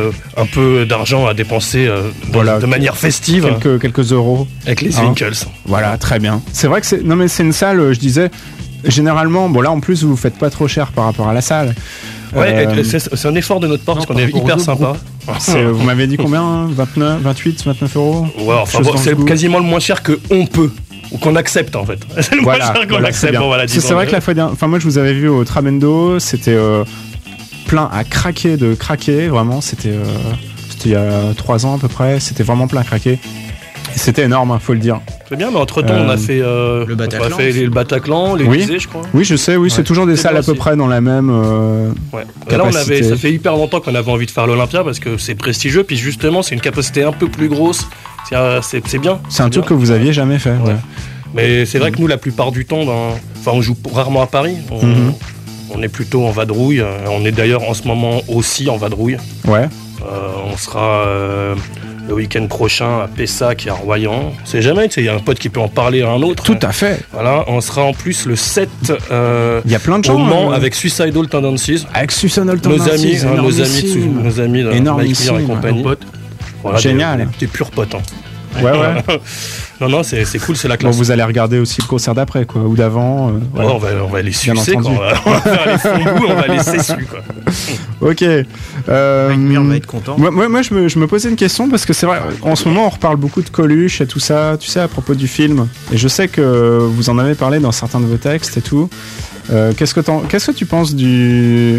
euh, un peu d'argent à dépenser euh, dans- Voilà. de manière festive Quelques, quelques euros. avec les Hein. Winkles. Voilà, très bien. C'est vrai que c'est. Non, mais c'est une salle, euh, je disais. Généralement, bon là en plus vous faites pas trop cher par rapport à la salle. Ouais, Euh, et c'est c'est un effort de notre part parce non, qu'on est par rapport hyper aux sympa. autres c'est- vous m'avez dit combien hein vingt-neuf, vingt-huit, vingt-neuf euros Ouais, enfin Chose bon, dans c'est ce goût. quasiment le moins cher que on peut ou qu'on accepte en fait. C'est le Voilà, moins cher qu'on voilà, c'est accepte. bien. Bon, voilà, Parce que disons. c'est vrai que la fois dernière, enfin moi je vous avais vu au Tramendo, c'était euh, plein à craquer de craquer, vraiment. C'était euh, c'était il y a trois ans à peu près. C'était vraiment plein à craquer. Et c'était énorme, hein, faut le dire. C'est bien, mais entre temps, on Euh, a fait euh, le on Bataclan a fait le Bataclan, l'Élysée, Oui. je crois. Oui, je sais, oui, c'est Ouais. toujours des C'est salles bien à peu aussi. près dans la même. euh, Ouais. Et là, on capacité. avait, ça fait hyper longtemps qu'on avait envie de faire l'Olympia parce que c'est prestigieux, puis justement, c'est une capacité un peu plus grosse. C'est, euh, c'est, c'est bien. C'est un truc bien. que vous aviez jamais fait. Ouais. Mais c'est vrai que nous, la plupart du temps, ben, enfin, on joue rarement à Paris. On, Mhm. on est plutôt en vadrouille. Euh, On est d'ailleurs en ce moment aussi en vadrouille. Ouais. Euh, on sera euh, le week-end prochain à Pessac et à Royan. On sait jamais, tu sais, il y a un pote qui peut en parler à un autre. Tout à fait. Voilà, on sera en plus le sept euh, Il y a plein de au gens. Mans euh, avec Suicidal Tendencies. Avec Susanol Nos amis, hein, nos amis, de- nos amis de Mike Énormissime. Mir et compagnie. Nos potes. Voilà, Génial. Des, des purs potes. Hein. Ouais, ouais. non, non, c'est, c'est cool, c'est la Bon, classe. vous allez regarder aussi le concert d'après, quoi, ou d'avant. euh, voilà. Ouais, on, va, on va les Bien sucer, quoi. entendu. On, va, on va faire les fondus, on va les sessus, quoi. Ok. Euh, Mike Mir va être content. Moi, moi, moi, je, me, je me posais une question parce que c'est vrai, en ce moment, on reparle beaucoup de Coluche et tout ça, tu sais, à propos du film. Et je sais que vous en avez parlé dans certains de vos textes et tout. Euh, qu'est-ce que t'en- qu'est-ce que tu penses du,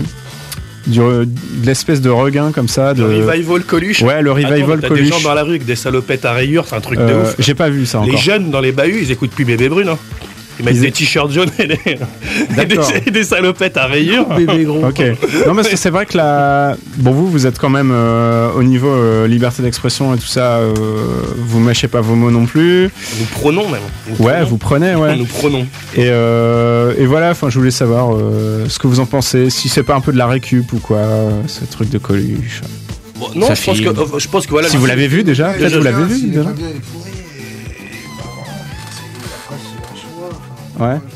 du re- de l'espèce de regain comme ça de... Le revival Coluche. Ouais, le revival Attends, mais t'as Coluche. des gens dans la rue avec des salopettes à rayures, c'est un truc de Euh, ouf. J'ai pas vu ça Les encore. jeunes dans les bahuts, ils écoutent plus Bébé Brune. Hein. Ils mettent Ils- des t-shirts jaunes et des, et D'accord. des, des salopettes à rayures. Bébé gros. Ok. Non, parce que c'est vrai que la. Bon, vous, vous êtes quand même euh, au niveau euh, liberté d'expression et tout ça. Euh, vous mâchez pas vos mots non plus. Nous prenons même. Nous Ouais, prenons. vous prenez, ouais. Nous prenons. Et, euh, et voilà. Enfin, je voulais savoir euh, ce que vous en pensez. Si c'est pas un peu de la récup ou quoi, euh, ce truc de Coluche. Bon, non, Ça je pense, filme. que, euh, je pense que voilà. Si le- vous l'avez vu déjà, peut-être Déjà, vous l'avez vu S'il est déjà. pas bien, il est pourri. et- bah, voilà, c'est- après, c'est son choix, enfin. Ouais.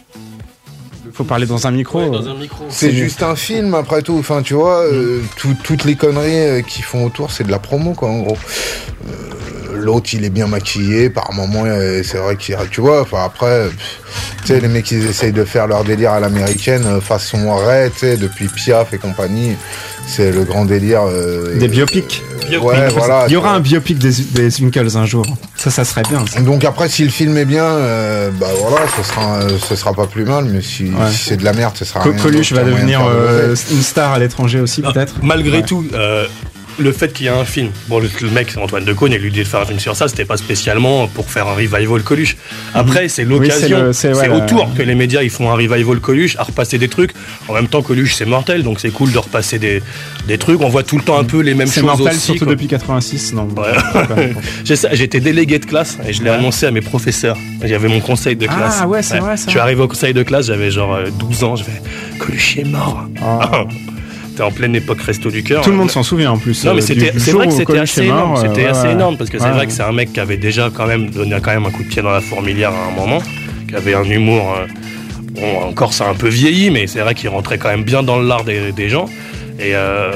Faut parler dans un micro. Ouais, euh. dans un micro. C'est juste un film après tout. Enfin, tu vois, euh, tout- toutes les conneries euh, qu'ils font autour, c'est de la promo, quoi, en gros. Euh, L'autre, il est bien maquillé. Par moment, euh, c'est vrai qu'il, tu vois. Enfin, après, pff, tu sais, les mecs, ils essayent de faire leur délire à l'américaine, euh, façon Ray, tu sais, depuis Piaf et compagnie. C'est le grand délire. euh, Des biopics. euh, Ouais, voilà. Il y aura un biopic des, des Winkles un jour. Ça, ça serait bien. ça. Donc après, si le film est bien, euh, bah voilà, ce sera, euh, ce sera pas plus mal. Mais si, Ouais. si c'est de la merde, ce sera. Co- rien Coluche d'autre va qu'un moyen de devenir faire de euh, l'oseille. une star à l'étranger aussi, Ah, peut-être. Malgré Ouais. tout, euh, le fait qu'il y ait un film, bon, le, le mec, Antoine Decaune, et l'idée de faire un film sur ça, c'était pas spécialement pour faire un revival Coluche. Après, c'est l'occasion, Oui, c'est le- c'est- c'est ouais, autour la- que les médias ils font un revival Coluche, à repasser des trucs. En même temps, Coluche, c'est mortel, donc c'est cool de repasser des, des trucs. On voit tout le temps un peu les mêmes C'est choses mortel, aussi. surtout quoi. depuis quatre-vingt-six. Non, Ouais. c'est pas- J'ai ça, J'étais délégué de classe et je l'ai annoncé à mes professeurs. J'avais mon conseil de Ah, classe. ouais, c'est vrai, ça. Je suis arrivé au conseil de classe, j'avais genre euh, douze ans. Je fais Coluche est mort. Ah. C'était en pleine époque Resto du Cœur. Tout le monde s'en souvient en plus. Non, mais euh, c'était, du c'est jour vrai que où c'était Coluche assez est mort, énorme. euh, C'était ouais, assez ouais. énorme parce que c'est Ouais. vrai que c'est un mec qui avait déjà quand même donné quand même un coup de pied dans la fourmilière à un moment, qui avait un humour. euh, bon, encore ça a un peu vieilli, mais c'est vrai qu'il rentrait quand même bien dans le lard des, des gens. Et euh,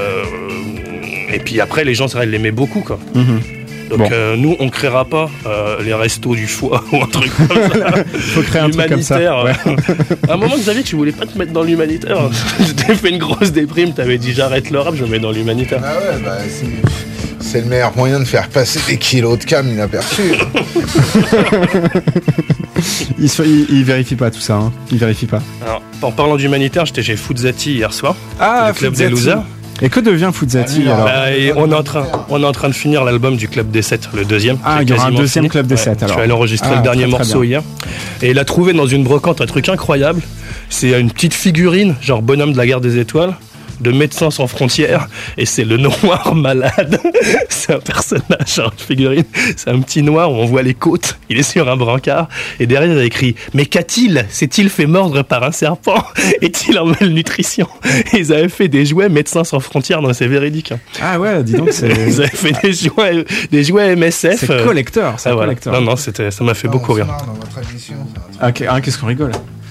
et puis après, les gens, c'est vrai, ils l'aimaient beaucoup, quoi. Mhm. Donc Bon. euh, nous, on créera pas euh, les restos du foie ou un truc comme ça. Faut créer un truc comme ça. Humanitaire. Ouais. À un moment, Xavier, tu voulais pas te mettre dans l'humanitaire. Je t'ai fait une grosse déprime. T'avais dit j'arrête le rap, je me mets dans l'humanitaire. Ah ouais, bah c'est, c'est le meilleur moyen de faire passer des kilos de cam inaperçus. il, se- il- il vérifie pas tout ça. Hein. Il vérifie pas. Alors, en parlant d'humanitaire, j'étais chez Foodzati hier soir. Ah, le club Foodzati. des losers. Et que devient Foodzati alors Bah, et on, est en train, on est en train de finir l'album du Club des sept, le deuxième. Ah, J'ai il y aura un quasiment deuxième fini. Club des Ouais, sept, alors. Je suis allé enregistrer Ah, le dernier très, très morceau bien. hier. Et il a trouvé dans une brocante un truc incroyable. C'est une petite figurine, genre bonhomme de la guerre des étoiles, de Médecins sans frontières. Et c'est le noir malade. C'est un personnage, genre une figurine. C'est un petit noir où on voit les côtes. Il est sur un brancard. Et derrière, il a écrit « Mais qu'a-t-il ? S'est-il fait mordre par un serpent ? Est-il en malnutrition ?» Et ils avaient fait des jouets Médecins sans frontières. Non, c'est véridique. hein. Ah ouais, dis donc, c'est. Ils avaient fait des jouets, des jouets M S F. C'est euh, collector, c'est ah, voilà. collector. Non, non, c'était, ça m'a fait beaucoup rire. Dans votre émission, c'est un truc. Ah, ok. Ah, qu'est-ce qu'on rigole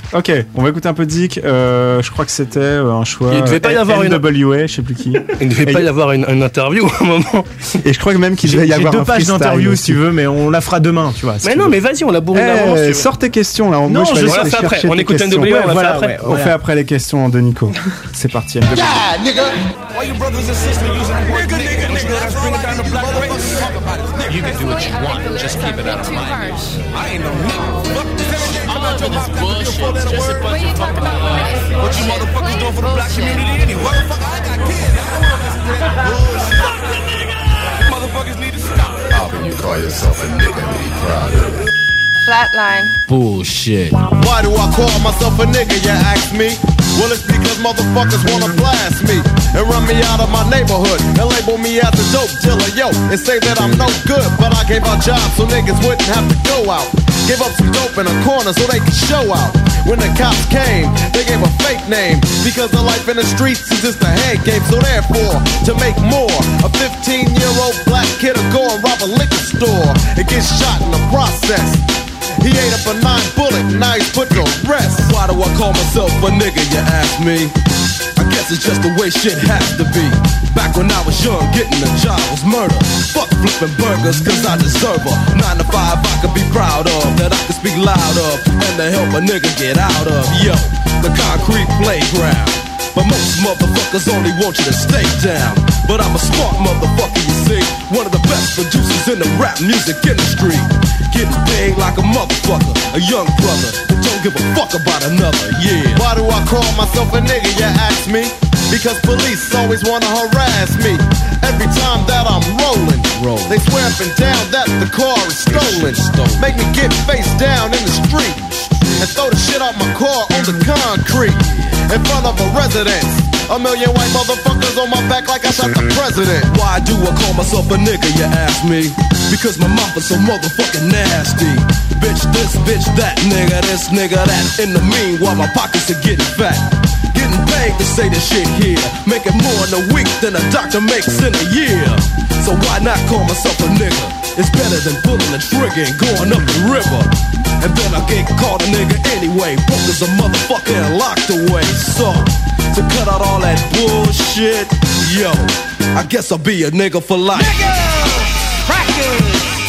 Ok, on va écouter un peu de Zik. Euh, je crois que c'était euh, un choix. Il devait pas y avoir N W A, je sais plus qui. Il ne devait Et pas y avoir une, une interview à un moment. Et je crois que même qu'il devait y J'ai avoir deux un pages freestyle d'interview aussi. si tu veux, mais on la fera demain, tu vois. si Mais tu non, veux. mais vas-y, on la bourre Eh, d'avance. tu veux. sors tes questions là. Non, Moi, je vais je- aller on la fait après. chercher On tes écoute questions. N W A, on la fait voilà, après. ouais, On fait après les questions de Nico. C'est parti. N W A. Yeah, nigga. Why you brothers and sisters using the word nigga, nigga, nigga, that's bringing down the black race? Talk about it. You can do what you want, just keep it out of mind. I ain't no nigga. Fuck this shit. Come out your mouth, bullshit. Just a bunch of fucking lies. What you motherfuckers doing for the black community anyway? Motherfucker, I got kids. I don't want to listen to that bullshit. Fuck the nigga. Motherfuckers need to stop. How can you call yourself a nigga and be proud of it? Flatline. Bullshit. Why do I call myself a nigga, you ask me? Well, it's because motherfuckers wanna blast me and run me out of my neighborhood and label me as a dope dealer, yo, and say that I'm no good. But I gave out jobs so niggas wouldn't have to go out. Give up some dope in a corner so they could show out. When the cops came, they gave a fake name because the life in the streets is just a head game. So therefore, to make more, a fifteen-year-old black kid will go and rob a liquor store and get shot in the process. He ate up a nine bullet, now he's put to rest. Why do I call myself a nigga, you ask me? I guess it's just the way shit has to be. Back when I was young, getting a job was murder. Fuck flipping burgers, cause I deserve a nine to five I could be proud of, that I could speak loud of, and to help a nigga get out of. Yo, the concrete playground. But most motherfuckers only want you to stay down. But I'm a smart motherfucker, you see. One of the best producers in the rap music industry. Getting paid like a motherfucker, a young brother who don't give a fuck about another, yeah. Why do I call myself a nigga, you ask me? Because police always wanna harass me. Every time that I'm rolling, Roll. They swear up and down that the car is stolen. stolen. Make me get face down in the street and throw the shit out my car on the concrete in front of a residence. A million white motherfuckers on my back like I shot the president. Why do I call myself a nigga, you ask me? Because my mouth is so motherfucking nasty. Bitch this, bitch that, nigga this, nigga that. In the meanwhile, my pockets are getting fat. Getting paid to say this shit here. Making more in a week than a doctor makes in a year. So why not call myself a nigga? It's better than pulling the trigger and going up the river. And then I get called a nigga anyway. Broke as a motherfucker and locked away. So, to cut out all that bullshit, yo, I guess I'll be a nigga for life. Niggas, crackers,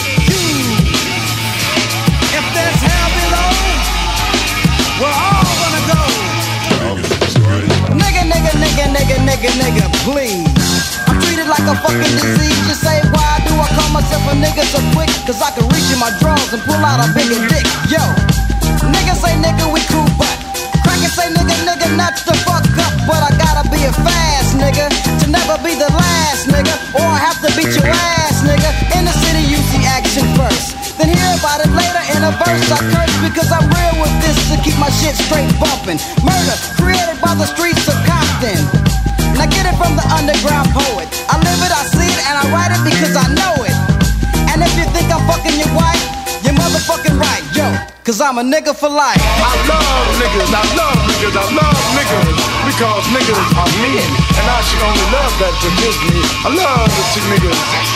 you. If there's hell below, we're all gonna go. Nigga, nigga, nigga, nigga, nigga, nigga, please. I'm treated like a fucking disease. You say, why do I call myself a nigga so quick? Cause I can reach in my drawers and pull out a bigger dick. Yo, niggas say nigga, we cool, but crackers say nigga, nigga, not the fuck up. But I gotta be a fast nigga to never be the last nigga, or I have to beat your ass, nigga. In the city, you see action first, then hear about it later in a verse. I curse because I'm real with this to keep my shit straight bumping. Murder created by the streets of Compton. Now get it from the underground poet. I live it, I see it, and I write it because I know it. And if you think I'm fucking your wife, you're motherfucking right, yo. Cause I'm a nigga for life. I love niggas, I love niggas, I love niggas. Because niggas are me, and I should only love that to miss me. I love the two niggas.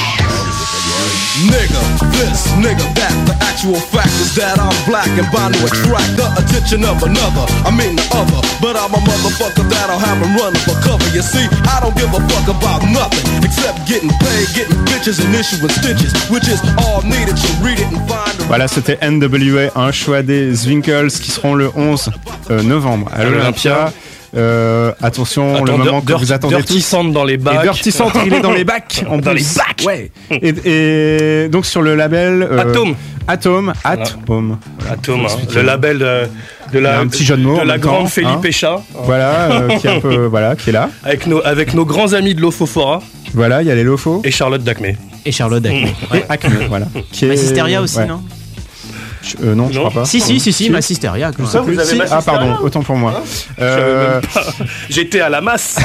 Nigga, this, nigga, that. The actual fact is that I'm black and bound to attract the attention of another. I mean the other, but I'm a motherfucker that'll have him running for cover. You see, I don't give a fuck about nothing except getting paid, getting bitches and issuing stitches, which is all needed. You read it and find it. Voilà, c'était N W A, un choix des Zwinkels qui seront le onze novembre à l'Olympia. Euh, attention, Attends, le moment Dirty, que vous attendez Dirty tous. Centre dans les bacs. Et Dirty Centre, il est dans les bacs. En dans plus. les bacs. Ouais. Et, et donc sur le label euh, Atom. Atom, Atom. Voilà. Atom, hein, le label de, de la, un petit jeu de mots de la grande temps, Felipe hein. Chat. Voilà, euh, qui est un peu, voilà, qui est là. Avec nos, avec nos grands amis de l'Ofofora. Voilà, il y a les Lofos. Et Charlotte Dacmé. Et Charlotte Dacmé. Mmh. Et Acme, voilà. Qui est... Massisteria aussi, ouais. non Je, euh, non, non, je crois pas. Si, si, si, si, Massisteria. Je sais plus. Si. Ah, pardon, autant pour moi. Hein euh... J'étais à la masse.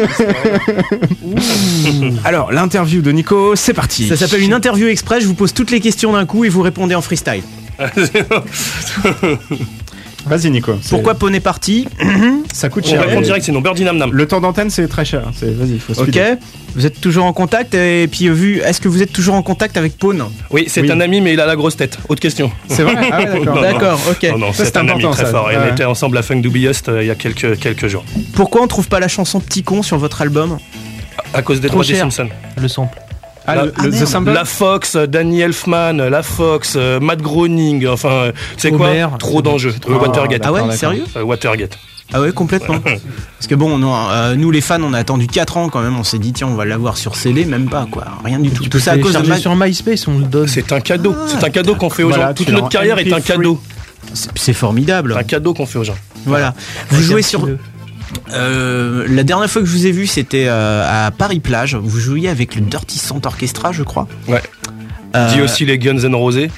Alors, l'interview de Nico, c'est parti. Ça s'appelle une interview express. Je vous pose toutes les questions d'un coup et vous répondez en freestyle. Vas-y Nico. c'est- Pourquoi Poney Party? Ça coûte On cher. répond Et- direct, sinon Birdie Nam Nam. Le temps d'antenne c'est très cher. C'est... Vas-y, il faut Ok. speeder. Vous êtes toujours en contact et puis euh, vu, est-ce que vous êtes toujours en contact avec Pone? Oui, c'est Oui. un ami, mais il a la grosse tête. Autre question. C'est vrai. Ah ouais, d'accord. Non, non. D'accord, ok. Non, non, Ça, c'est c'est un ami important, très ça. fort. Et Ouais. on était ensemble à Funk Dubiest euh, il y a quelques, quelques jours. Pourquoi on trouve pas la chanson Petit Con sur votre album? À cause des Trop droits des cher. Simpsons. Le sample. Ah, La- le, Ah, le- The merde. Sample. La Fox, euh, Danny Elfman, la Fox, euh, Matt Groening, enfin, euh, tu sais quoi? Homer. Trop d'enjeux. Euh, Watergate. Ah ouais, d'accord. sérieux? Euh, Watergate. Ah ouais, complètement. Parce que bon, non, euh, nous les fans, on a attendu quatre ans quand même. On s'est dit tiens, on va l'avoir sur C D, même pas quoi, rien du tout. Tu Tout peux ça à cause de télécharger Ma- sur MySpace, on le donne. C'est un cadeau. C'est un cadeau qu'on fait aux Voilà, gens. tu Toute l'as notre en carrière est M P un trois. cadeau. C'est c'est formidable. C'est un cadeau qu'on fait aux gens. Voilà. Vous jouez sur. Euh, la dernière fois que je vous ai vu, c'était euh, à Paris Plage. Vous jouiez avec le Dirty Cent Orchestra, je crois. Ouais. Euh, Dis aussi les Guns N' Roses.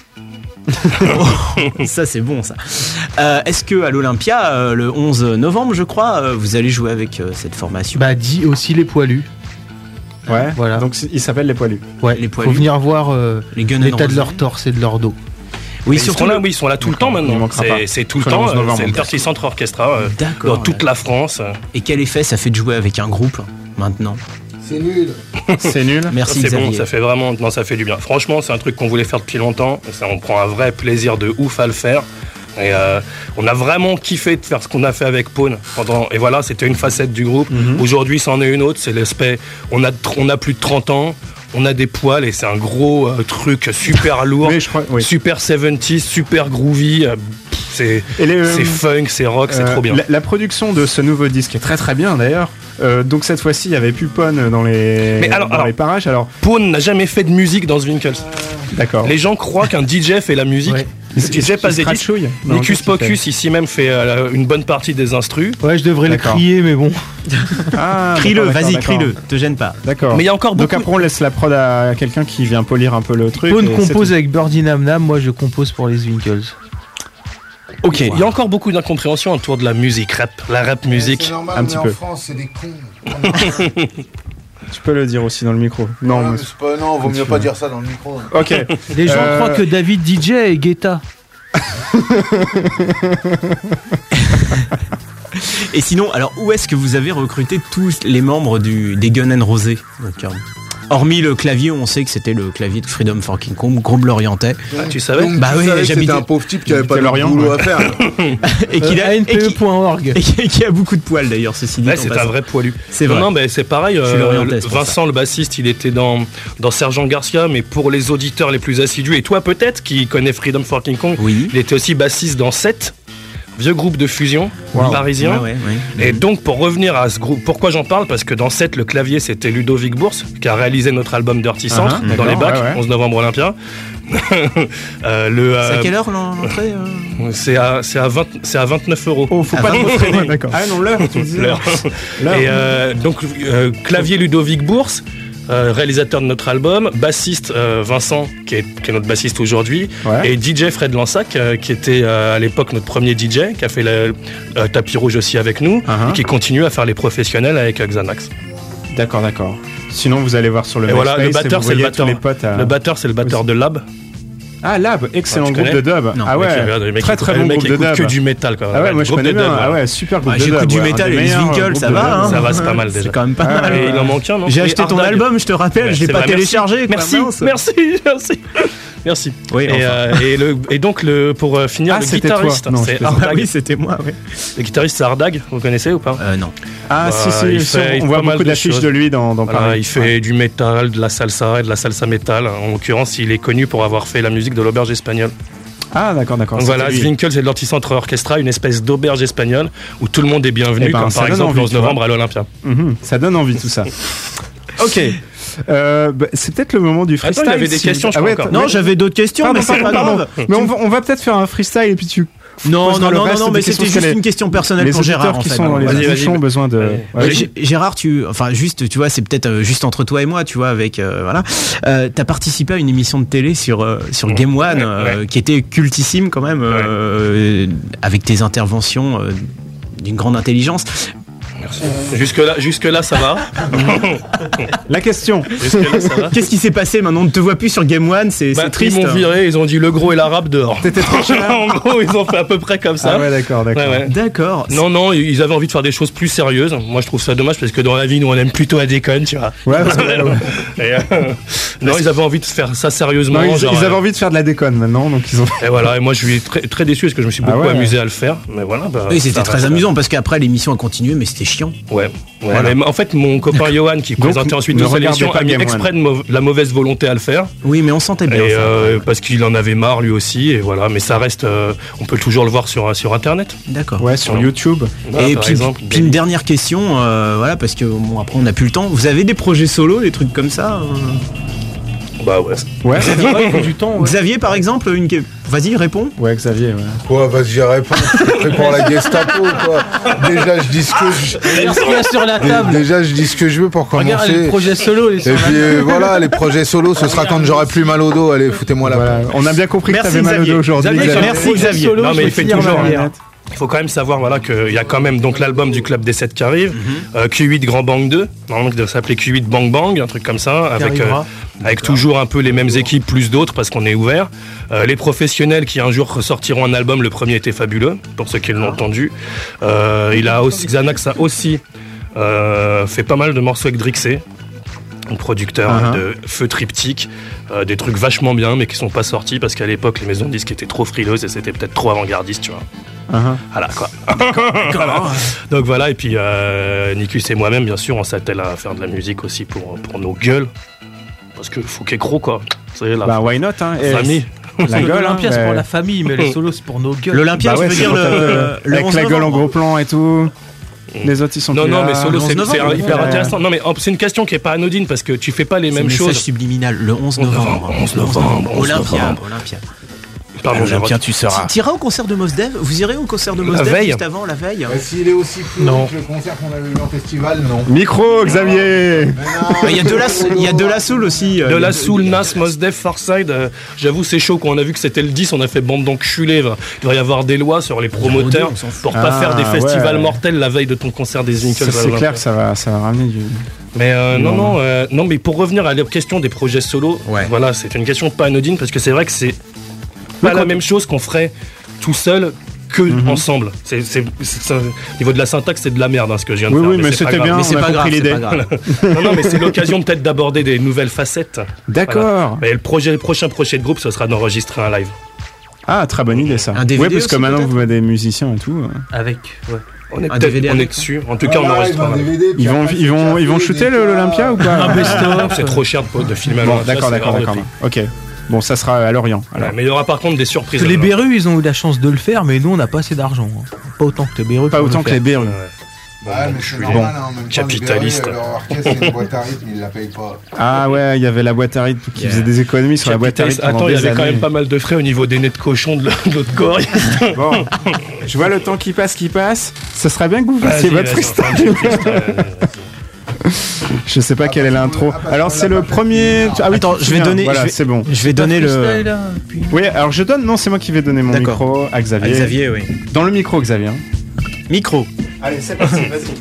Ça c'est bon ça. Euh, Est-ce que à l'Olympia, euh, le onze novembre, je crois, euh, vous allez jouer avec euh, cette formation? Bah, dis aussi les poilus. Ouais. Voilà. Donc c'est- il s'appelle les poilus. Ouais, Les faut poilus. venir voir euh, Les Guns N' l'état de Roses. leur torse et de leur dos. Oui, ils surtout seront là, le- oui, ils sont là tout le temps Il maintenant. manquera pas. C'est c'est tout le Sur le temps. onze euh, novembre. C'est le Dirty Centre Orchestra euh, D'accord, dans toute la France. euh. Et quel effet ça fait de jouer avec un groupe maintenant? C'est nul. C'est nul. Merci C'est Xavier. bon, ça fait vraiment, non, ça fait du bien. Franchement, c'est un truc qu'on voulait faire depuis longtemps. Et ça, on prend un vrai plaisir de ouf à le faire. Et euh, on a vraiment kiffé de faire ce qu'on a fait avec Pone pendant. Et voilà, c'était une facette du groupe. Mhm. Aujourd'hui, c'en est une autre. C'est l'aspect. On a, tr- on a plus de trente ans. On a des poils et c'est un gros euh, truc super lourd, Oui, je crois. Oui. super soixante-dix, super groovy. euh, pff, c'est Et les, euh, c'est funk, c'est rock, c'est Euh, trop bien. La, la production de ce nouveau disque est très très bien d'ailleurs. Euh, donc cette fois-ci, il y avait plus Pone dans les Mais alors- dans alors- les parages. Alors, Pone n'a jamais fait de musique dans Winkles. d'accord. Les gens croient qu'un D J fait la musique. Ouais. Le D J passe des disques. scratchouille. Non, Nicus qu'est-ce qu'il fait Pocus ici même fait euh, une bonne partie des instrus. Ouais, je devrais le D'accord. crier, mais bon. Ah, Crie-le, d'accord, vas-y, d'accord, crie-le, te gêne pas. D'accord. Mais il y a encore Donc beaucoup. après, on laisse la prod à quelqu'un qui vient polir un peu le truc. Pone et c'est compose tout. avec Birdie Nam Nam, moi je compose pour les Winkles. Ok. Il y a encore beaucoup d'incompréhension autour de la musique rap, la rap musique. C'est normal, un mais petit en peu. France, c'est des cons. Tu peux le dire aussi dans le micro. Non. Non, mais- mais c'est pas, non, vaut mieux pas dire ça dans le micro. Ok. Les gens Euh, croient que David D J est Guetta. Et sinon, alors où est-ce que vous avez recruté tous les membres du, des Guns N' Roses? Donc, euh, hormis le clavier, on sait que c'était le clavier de Freedom for King Kong, groupe lorientais. Ah, tu savais Donc, Bah tu oui, savais que j'habitais- c'était un pauvre type qui avait pas de Lorient, boulot ouais. à faire. Et qu'il a, N P et E qui- point org. et qui- et qui a beaucoup de poils d'ailleurs, ceci dit. Ouais, en c'est passant. un vrai poilu. C'est non, vrai. non, mais c'est pareil. Je suis euh, l'orientais, le- c'est pour Vincent, le bassiste, il était dans, dans Sergent Garcia, mais pour les auditeurs les plus assidus, et toi peut-être, qui connais Freedom for King Kong, Oui. il était aussi bassiste dans sept, vieux groupe de fusion Wow. parisien. Ouais, ouais, ouais. Et donc, pour revenir à ce groupe, pourquoi j'en parle? Parce que dans sept, le clavier, c'était Ludovic Bourse, qui a réalisé notre album Dirty Centre, Uh-huh, dans les d'accord, bacs, ouais, ouais. onze novembre Olympia. Euh, le, C'est à euh, quelle heure l'entrée euh c'est à, c'est à, vingt c'est à vingt-neuf euros. Oh, faut Ah, pas trop vingt-neuf freiner. d'accord. Ah non, l'heure, tu disais. L'heure. L'heure. Et euh, donc, euh, clavier Ludovic Bourse, euh, réalisateur de notre album, bassiste euh, Vincent, qui est, qui est notre bassiste aujourd'hui, Ouais. et D J Fred Lansac, euh, qui était euh, à l'époque notre premier D J, qui a fait le euh, tapis rouge aussi avec nous, Uh-huh. et qui continue à faire les professionnels avec euh, Xanax. D'accord, d'accord. Sinon, vous allez voir sur le Et voilà, le MySpace batteur, vous c'est le voyez tous batteur. les potes à- Le batteur, c'est le batteur de Lab. Ah, Lab, excellent Ah, tu groupe connais de dub. Non, ah Le mec, ouais, regarde, le mec, très écoute- très le bon mec groupe de écoute dub. que du métal, quoi. Ah ouais, Ouais, moi je groupe connais de bien. dub, Ah ouais. ouais, super groupe Ah, de dub. j'écoute du ouais, un métal des et les meilleurs Winkles, groupes ça de va, dub. hein. Ça va, c'est pas mal déjà. C'est quand même pas Ah, mal. Et ouais. il en manque un, non J'ai Et acheté ton Ardag. album, je te rappelle, Ouais, je l'ai c'est pas vrai, téléchargé. quoi, Merci, mince. merci, merci. Merci. Oui, et, enfin. euh, et, le, et donc, le, pour euh, finir, Ah, le c'était guitariste, toi. Non, je c'est plaisante. Ah Ardag. oui, c'était moi, oui. Le guitariste, c'est Ardag, vous connaissez ou pas? Euh, non. Ah, Bah, si, si, il si, fait- il on voit fait pas mal beaucoup de d'affiches choses. de lui dans, dans Voilà, Paris. il fait du métal, de la salsa et de la salsa métal. En l'occurrence, il est connu pour avoir fait la musique de l'auberge espagnole. Ah, d'accord, d'accord. Donc c'était voilà, lui. Zwinkels et le Dirty Centre Orchestra, une espèce d'auberge espagnole où tout le monde est bienvenu, Eh ben, comme ça par donne exemple envie, le onze tu vois. novembre à l'Olympia. Mhm, ça donne envie tout ça. Ok. Euh, bah, c'est peut-être le moment du freestyle. Attends, il y avait des si- questions, je ah crois, ouais, encore. t'as- Non, mais- j'avais d'autres questions, Pardon, mais c'est pas pardon, grave. pardon. Mais on va, on va peut-être faire un freestyle et puis tu. Non, poseras non, le non, reste non, des mais questions c'était parce que juste une question personnelle les pour Gérard, auditeurs en qui fait. sont dans les Vas-y, vas-y. bouchons ont besoin de. Allez. Ouais. Mais G- Gérard, tu, enfin juste, tu vois, c'est peut-être euh, juste entre toi et moi, tu vois, avec euh, voilà. Euh, t'as participé à une émission de télé sur euh, sur Game One, euh, Ouais. qui était cultissime quand même, euh, avec tes interventions euh, d'une grande intelligence. Merci. Jusque-là, jusque-là, ça va. La question. Jusque-là, ça va. Qu'est-ce qui s'est passé maintenant? On ne te voit plus sur Game One, c'est Bah, c'est triste. Ils m'ont viré, ils ont dit le gros et l'arabe dehors. T'étais trop cher. En gros, ils ont fait à peu près comme ça. Ah ouais, d'accord, d'accord. Ouais, ouais. D'accord. Non, non, ils avaient envie de faire des choses plus sérieuses. Moi, je trouve ça dommage parce que dans la vie, nous, on aime plutôt la déconne, tu vois. Ouais, parce que- ouais. Et, euh, non, ils avaient envie de faire ça sérieusement. Non, ils, genre, ils avaient euh, envie de faire de la déconne maintenant, donc ils ont. Et voilà, et moi, je suis très, très déçu parce que je me suis Ah beaucoup ouais. amusé à le faire. Mais voilà, bah, Oui, c'était ça très reste- amusant parce qu'après l'émission a continué, mais c'était chiant. Ouais. ouais Voilà. mais en fait, mon copain Johan, qui Donc, présentait ensuite ne toute regardez l'émission, pas a mis Game exprès One. de mau- la mauvaise volonté à le faire. Oui, mais on sentait bien. Et ça. euh, parce qu'il en avait marre lui aussi, et voilà. Mais ça reste, euh, on peut toujours le voir sur sur internet. D'accord. Ouais, sur YouTube. Voilà, Et par puis, exemple. puis une dernière question, euh, voilà, parce que bon, après on n'a plus le temps. Vous avez des projets solo, des trucs comme ça euh Bah ouais. Ouais. Ouais, il faut du temps. Ouais. Xavier, par exemple, une... que- vas-y, réponds. Ouais, Xavier, ouais. Quoi, vas-y, réponds. Réponds à la Gestapo, quoi. Déjà, je dis ce que je... Regarde ce qu'il y a sur la Dé- table. Déjà, je dis ce que je veux pour Regarde commencer. les projets solo. Les Et puis euh, voilà, les projets solo, ce sera quand j'aurai plus mal au dos. Allez, foutez-moi la Voilà. paix. On a bien compris Merci, que t'avais mal au Xavier. dos aujourd'hui. Xavier, Xavier. Merci, Xavier. Solo, Non, mais je il fait finir toujours. ma bière. Il faut quand même savoir voilà, qu'il y a quand même donc l'album du Club des sept qui arrive, euh, Q huit Grand Bang deux, normalement qui doit s'appeler Q huit Bang Bang, un truc comme ça, avec, euh, arrivera. avec toujours un peu les mêmes équipes, plus d'autres, parce qu'on est ouvert. Euh, les professionnels qui un jour ressortiront un album, le premier était fabuleux, pour ceux qui l'ont entendu. Euh, il a aussi, Xanax a aussi euh, fait pas mal de morceaux avec Drixé, un producteur Uh-huh. de Feu Triptyque, euh, des trucs vachement bien, mais qui sont pas sortis, parce qu'à l'époque, les maisons de disques étaient trop frileuses et c'était peut-être trop avant-gardiste, tu vois. Uh-huh. Voilà quoi. Voilà. Donc voilà, et puis euh, Nikus et moi-même, bien sûr, on s'attelle à faire de la musique aussi pour, pour nos gueules. Parce que faut qu'il y ait gros quoi. C'est la Bah, why not, hein. Et famille. La gueule, hein. L'Olympia, c'est pour mais- la famille, mais les solos, c'est pour nos gueules. L'Olympia, Bah tu ouais, veux c'est dire pour le, ta- le Avec onze la gueule en novembre. gros plan et tout. Les autres, ils sont Non, plus non, là. mais solo, le c'est onze c'est novembre, hyper ouais. intéressant. Non, mais oh, c'est une question qui est pas anodine parce que tu fais pas les C'est mêmes le message choses. subliminal, le onze novembre. onze novembre, onze Olympia, novembre. Olympia. Pardon, j'ai Olympia, raté. tu seras. Tu iras au concert de Mos Def? Vous irez au concert de Mos La Def veille. juste avant, la veille? Bah, S'il est aussi plus Non. haut que le concert qu'on avait vu en festival, non. Micro, Xavier. Il y a de la, il y a de la soul aussi. euh, De il y a la Soul, Nas, Mos Def, Farside, euh, j'avoue c'est chaud quand on a vu que c'était le dix, on a fait bande d'enculés. va. Il doit y avoir des lois sur les promoteurs on s'en fout. pour pas Ah, faire des festivals ouais. mortels la veille de ton concert des Winkles. Ça, c'est clair que ça va, ça va ramener du. Mais euh, non, Non. non, euh, non, mais pour revenir à la question des projets solo, Ouais. voilà, c'est une question pas anodine parce que c'est vrai que c'est pas la même chose qu'on ferait tout seul que ensemble. C'est, c'est, c'est- c'est- au niveau de la syntaxe, c'est de la merde hein, ce que je viens de Oui, faire. oui, mais c'est pas c'était grave. bien. Mais c'est on a pas grave, compris c'est l'idée. pas grave. non, non, mais c'est l'occasion peut-être d'aborder des nouvelles facettes. D'accord. Mais le projet, le prochain projet de groupe, ce sera d'enregistrer un live. Ah, très bonne idée ça. Un D V D Oui, parce que aussi, maintenant peut-être vous avez des musiciens et tout. Avec, ouais. On est Un peut-être, D V D on avec, est dessus. En tout cas, on Voilà, enregistre ils ont un un live. D V D, puis Ils vont, après, ils vont, ils vont des shooter le- plats. l'Olympia ou pas C'est trop cher de, de filmer un Bon, live, ça, d'accord, c'est d'accord, hors de d'accord. prix. Ok. Bon, ça sera à Lorient. alors. Ouais, mais il y aura par contre des surprises. Parce que les là-bas. Bérus, ils ont eu la chance de le faire, mais nous, on n'a pas assez d'argent. hein. Pas autant que les Bérus. Pas pour autant le que les faire. Berus. Ouais. Ouais, mais je c'est suis normal, hein, en même temps, capitaliste. les Berus, leur orchestre, c'est une boîte à rythme, ils la payent pas. Ah ouais, il y avait la boîte à rythme qui Yeah. faisait des économies sur la boîte à rythme. Attends, pendant il y des avait quand années. même pas mal de frais au niveau des nez de cochon de l'autre de l'autre corps. Bon, je vois le temps qui passe, qui passe. Ce serait bien que vous fassiez Vas-y, votre vas-y, freestyle. enfin, un petit freestyle, Je sais pas quelle est l'intro. Alors c'est le premier. Ah oui, Attends, tu te je vais souviens. donner- Voilà, je vais- c'est bon. Je vais donner le. Freestyle, là, puis- Oui, alors je donne. Non, c'est moi qui vais donner mon D'accord. micro à Xavier. Ah, Xavier, oui. Dans le micro, Xavier. hein. Micro. Allez, c'est parti. Vas-y.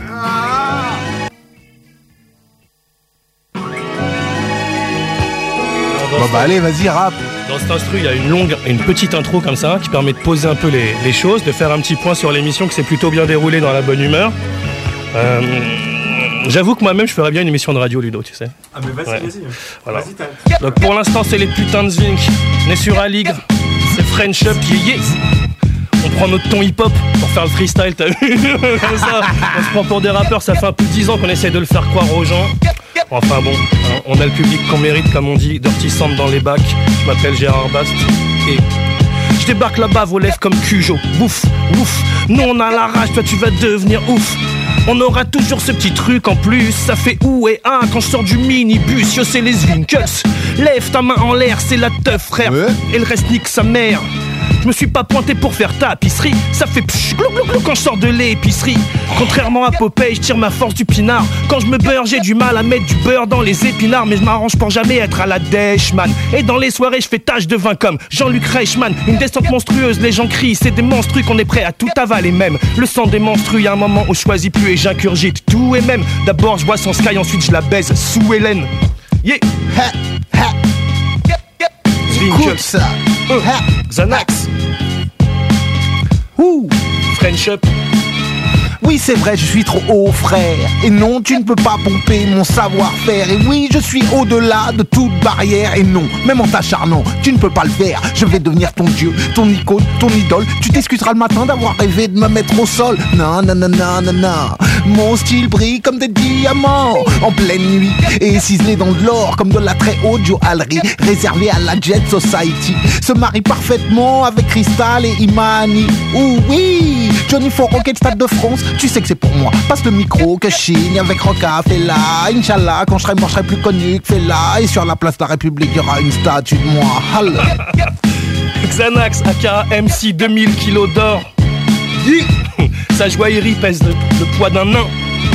Bon bah allez, vas-y, rap. Dans cet instru, il y a une longue, une petite intro comme ça qui permet de poser un peu les, les choses, de faire un petit point sur l'émission qui s'est plutôt bien déroulée dans la bonne humeur. Euh, J'avoue que moi-même, je ferais bien une émission de radio, Ludo, tu sais. Ah mais vas-y, Ouais. vas-y. Voilà. Vas-y, t'as- Donc pour l'instant, c'est les putains de Zwink. On est sur Aligre, c'est French Up, yeah, yeah. On prend notre ton hip-hop pour faire le freestyle, t'as vu? Comme ça, on se prend pour des rappeurs, ça fait un peu dix ans qu'on essaie de le faire croire aux gens. Enfin bon, hein, on a le public qu'on mérite, comme on dit, Dirty Sand dans les bacs. Je m'appelle Gérard Bast et je débarque là-bas, vos lèvres comme Cujo. Ouf, ouf, nous on a la rage, toi tu vas devenir ouf. On aura toujours ce petit truc en plus, ça fait ou et un quand je sors du minibus, yo c'est les Winkles. Lève ta main en l'air, c'est la teuf frère, Ouais. et le reste nique sa mère. Je me suis pas pointé pour faire tapisserie. Ça fait psh, glou glou glou quand je sors de l'épicerie. Contrairement à Popeye, je tire ma force du pinard. Quand je me beurre, j'ai du mal à mettre du beurre dans les épinards. Mais je m'arrange pour jamais être à la dèche, man. Et dans les soirées, je fais tache de vin comme Jean-Luc Reichmann. Une descente monstrueuse, les gens crient, c'est des monstrues qu'on est prêt à tout avaler même. Le sang des monstrues, y'a un moment où je choisis plus et j'incurgite tout et même. D'abord je bois son sky, ensuite je la baise sous Hélène. Yeah. Ha, ha. Écoute ça. Euh, Xanax. Ouh. French up. Oui, c'est vrai, je suis trop haut, frère. Et non, tu ne peux pas pomper mon savoir-faire. Et oui, je suis au-delà de toute barrière. Et non, même en t'acharnant, tu ne peux pas le faire. Je vais devenir ton dieu, ton icône, ton idole. Tu t'excuseras le matin d'avoir rêvé de me mettre au sol. Non, non, non, non, non, non. Mon style brille comme des diamants en pleine nuit et ciselé dans de l'or comme de la très haute joaillerie réservée à la Jet Society. Se marie parfaitement avec Crystal et Imani. Ouh oui, Johnny for Rocket Stade de France. Tu sais que c'est pour moi. Passe le micro que chigne avec Roca, Fela. Inch'Allah, quand je serai mort, je serai plus connu que Fela. Et sur la place de la République, il y aura une statue de moi. Allah. Xanax, aka M C deux mille kilos d'or. Sa joaillerie pèse le, le poids d'un nain.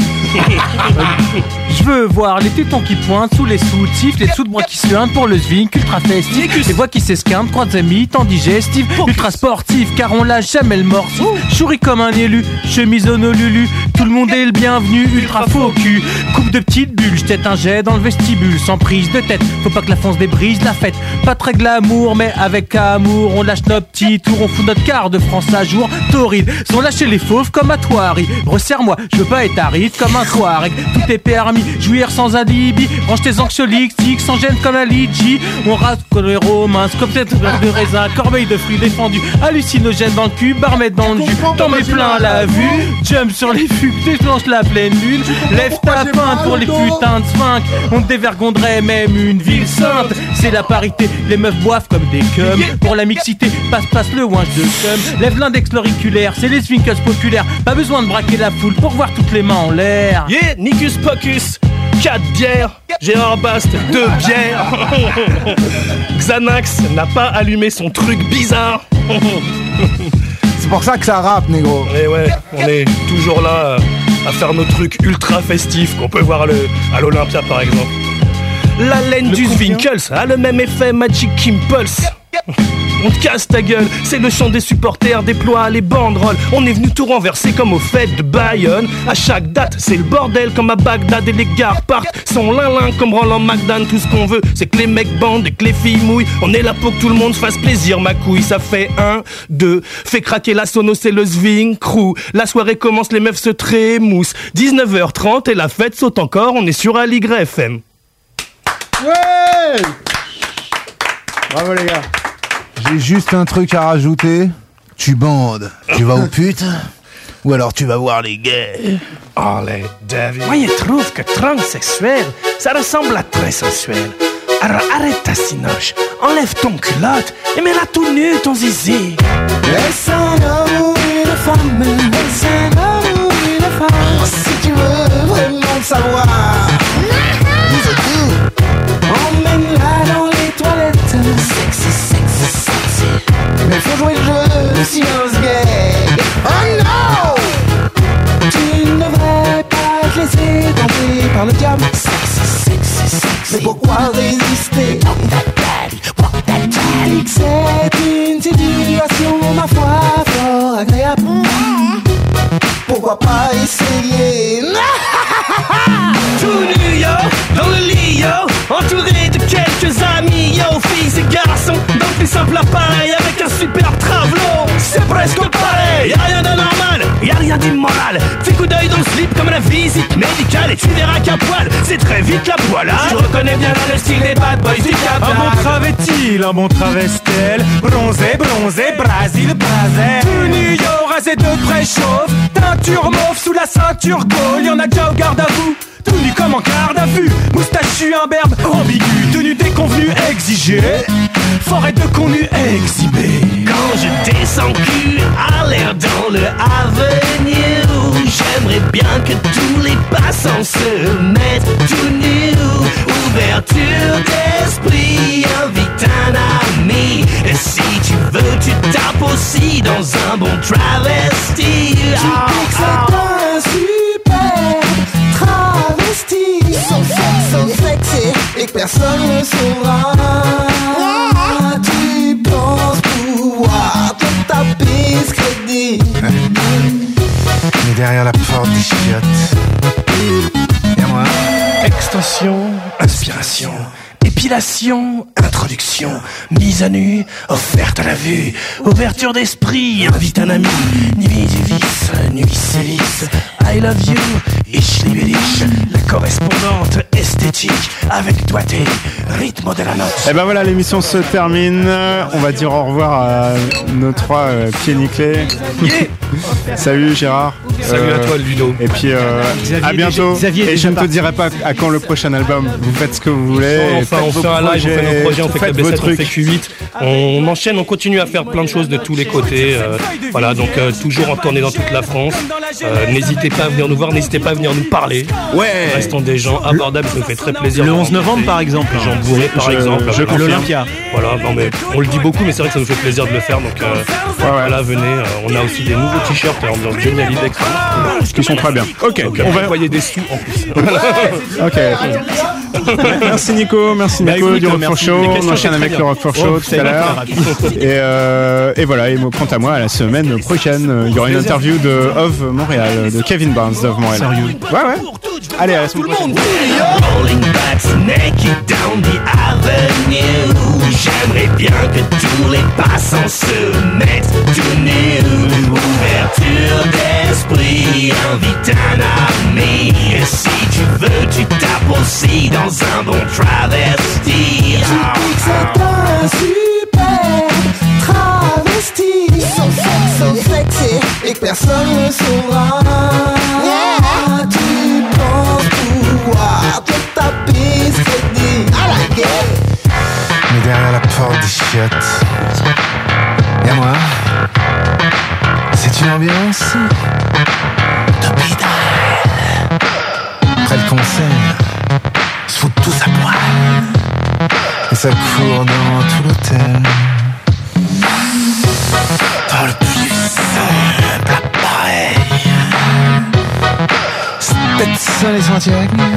Je veux voir les tétons qui pointent sous les soutifs, les dessous de bras qui suintent pour le sving ultra festif, les voix qui s'esquintent, trois amis, temps digestif, ultra sportif, car on lâche jamais le mortif. Chouris comme un élu, chemise au lulu, tout le monde est le bienvenu, ultra faux cul. Coupe de petites bulles, j'tête un jet dans le vestibule, sans prise de tête, faut pas que la fonce débrise la fête. Pas très glamour, mais avec amour, on lâche nos petits tours, on fout notre quart de France à jour. Torride, sont lâchés les fauves comme à toi, Harry. Resserre-moi, je veux pas être aride comme un soir. Tout est permis, jouir sans alibi. Range tes anxiolytiques sans gêne comme la litchi. On rate comme les romains, scopette de raisin, corbeille de fruits défendus, hallucinogène dans le cul, barmette dans le jus. T'en mets plein la vue, jump sur les fugues, déclenche la pleine lune. Lève ta pinte pour les putains de sphinx. On te dévergonderait même une ville sainte. C'est la parité, les meufs boivent comme des cums. Pour la mixité, passe passe le ouinge de cum. Lève l'index l'auriculaire, c'est les swinkers populaires. Pas besoin de braquer la foule pour voir toutes les mains en l'air. Yeah, Nicus Pocus, quatre bières, Gérard Bast, deux bières. Xanax n'a pas allumé son truc bizarre. C'est pour ça que ça rappe, négro. Et ouais, on est toujours là à faire nos trucs ultra festifs qu'on peut voir le, à l'Olympia par exemple. La laine du Zwinkels a le même effet Magic Impulse. On te casse ta gueule, c'est le chant des supporters, déploie les banderoles. On est venu tout renverser comme aux fêtes de Bayonne. À chaque date, c'est le bordel comme à Bagdad. Et les gars partent, sont lin-lin comme Roland McDan. Tout ce qu'on veut, c'est que les mecs bandent et que les filles mouillent. On est là pour que tout le monde se fasse plaisir, ma couille. Ça fait un, deux, fait craquer la sono, c'est le Zwing Crew. La soirée commence, les meufs se trémoussent. dix-neuf heures trente et la fête saute encore, on est sur Aligre F M. Ouais! Bravo les gars. J'ai juste un truc à rajouter. Tu bandes, tu vas aux putes, ou alors tu vas voir les gays. Oh les David. Moi je trouve que transsexuel, ça ressemble à très sensuel. Alors arrête ta cinoche, enlève ton culotte et mets-la tout nu ton zizi. Laisse un homme ou une femme, laisse un homme ou une femme. Si tu veux vraiment savoir, emmène-la dans les toilettes. Sexy, sexy, sexy. mais faut jouer le jeu, le silence gay. Oh no! Tu ne devrais pas te laisser tenter par le diable. Sexy, sexy, sexy. Mais pourquoi résister? C'est une situation, ma foi, fort agréable. Pourquoi pas essayer? Tout nu yo, dans le lit yo, entouré de quelques amis yo, filles et garçons, dans le plus simple appareil avec un super travelo. C'est presque pareil, y'a rien d'anormal, y'a rien d'immoral. Fais coup d'œil dans le slip comme la visite médicale et tu verras qu'à poil, c'est très vite la poilade. Je reconnais bien là le style des bad boys du Cap. Un bon travétil, un bon travestel, bronzé, bronzé, Brasil, Brasil. Tout nu yo, rasé de près chauffe, teinture mauve sous la ceinture gaule, y'en a déjà au garde à vous. Tout nu comme en garde à vue, moustachu imberbe, ambigu, tenue déconvenue exigée, forêt de connu exhibée. Quand je descends cul à l'air dans le Avenue, j'aimerais bien que tous les passants se mettent tout nus. Ouverture d'esprit, invite un ami, et si tu veux tu tapes personne ne saura. Tu penses pouvoir te taper ce crédit. Mais derrière la porte des chiottes, y'a moi. Extension, inspiration, épilation, introduction, mise à nu, offerte à la vue, ouverture d'esprit, invite un ami, nuit du vice, nuit sévice, I love you, ich liebe dich, la correspondante esthétique, avec doigté, rythme de la note. Et ben voilà, l'émission se termine. On va dire au revoir à nos trois euh, pieds nickelés. Yeah. Salut Gérard. Salut euh, à toi Ludo. Et puis euh, à bientôt. Xavier et je ne te dirai pas à quand le prochain album. Vous faites ce que vous voulez. Enfin, on fait un live, on fait nos projets, on fait K B sept, on fait Q huit. On enchaîne, on continue à faire plein de choses de tous les côtés. Euh, voilà, donc euh, toujours en tournée dans toute la France. Euh, n'hésitez pas à venir nous voir, n'hésitez pas à venir nous parler. Ouais. Restons des gens abordables, ça nous fait très plaisir. Le onze novembre par exemple. Jean Bourré par je, exemple. Je voilà. l'Olympia. Voilà, non mais on le dit beaucoup, mais c'est vrai que ça nous fait plaisir de le faire. Donc euh, ouais, ouais. Voilà, venez. Euh, on a aussi des nouveaux t-shirts en ambiance Johnny Hallyday qui sont très bien. Ok, donc, on va envoyer des sous en plus. Ok. Merci Nico, merci Nico bah, écoute, du Roquefort Show. On enchaîne avec le Roquefort Show oh, tout à l'heure. Et, euh, et voilà, et quant à moi, à la semaine prochaine, il y aura une interview de Of Montréal, de Kevin Barnes d'Of Montréal. Sérieux? Ouais, ouais. Allez, à la semaine prochaine. Rolling backs naked down the avenue. J'aimerais bien que tous les passants se mettent tout nus. Ouverture d'esprit, invite un ami. Et si tu veux, tu tapes aussi dans un bon travesti. Tu dis que c'est un super travesti. So sexy, so sexy, et que personne ne saura. Yeah. Tu penses pouvoir te taper ce crédit à la guerre. Mais derrière la porte des chiottes, y'a moi. C'est une ambiance de bidale. Après le concert, ils se foutent tous à poil. Et ça court dans tout l'hôtel. Dans le plus simple appareil. C'est peut-être ça les sentiers.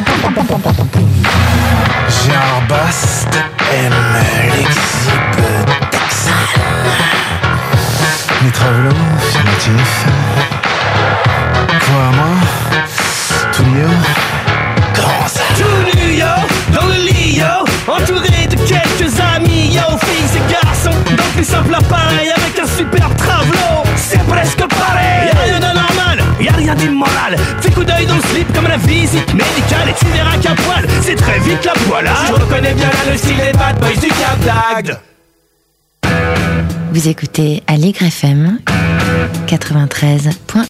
Gérard Bast aime l'exhibe texane. Les travelots furtifs. Quoi, moi tout New York. Grand ça. Tout New York, dans le lit, yo. Entouré de quelques amis, yo. Filles et garçons, dans plus simple appareil. Avec un superbe travelo. C'est presque pareil. Y'a rien de normal, y'a rien d'immoral. Fais coup d'œil dans le slip comme la visite médicale. Et tu verras qu'à poil, c'est très vite la poilade. Je reconnais bien là le style des bad boys du Cap d'Agde. Vous écoutez Allegre F M quatre-vingt-treize point un.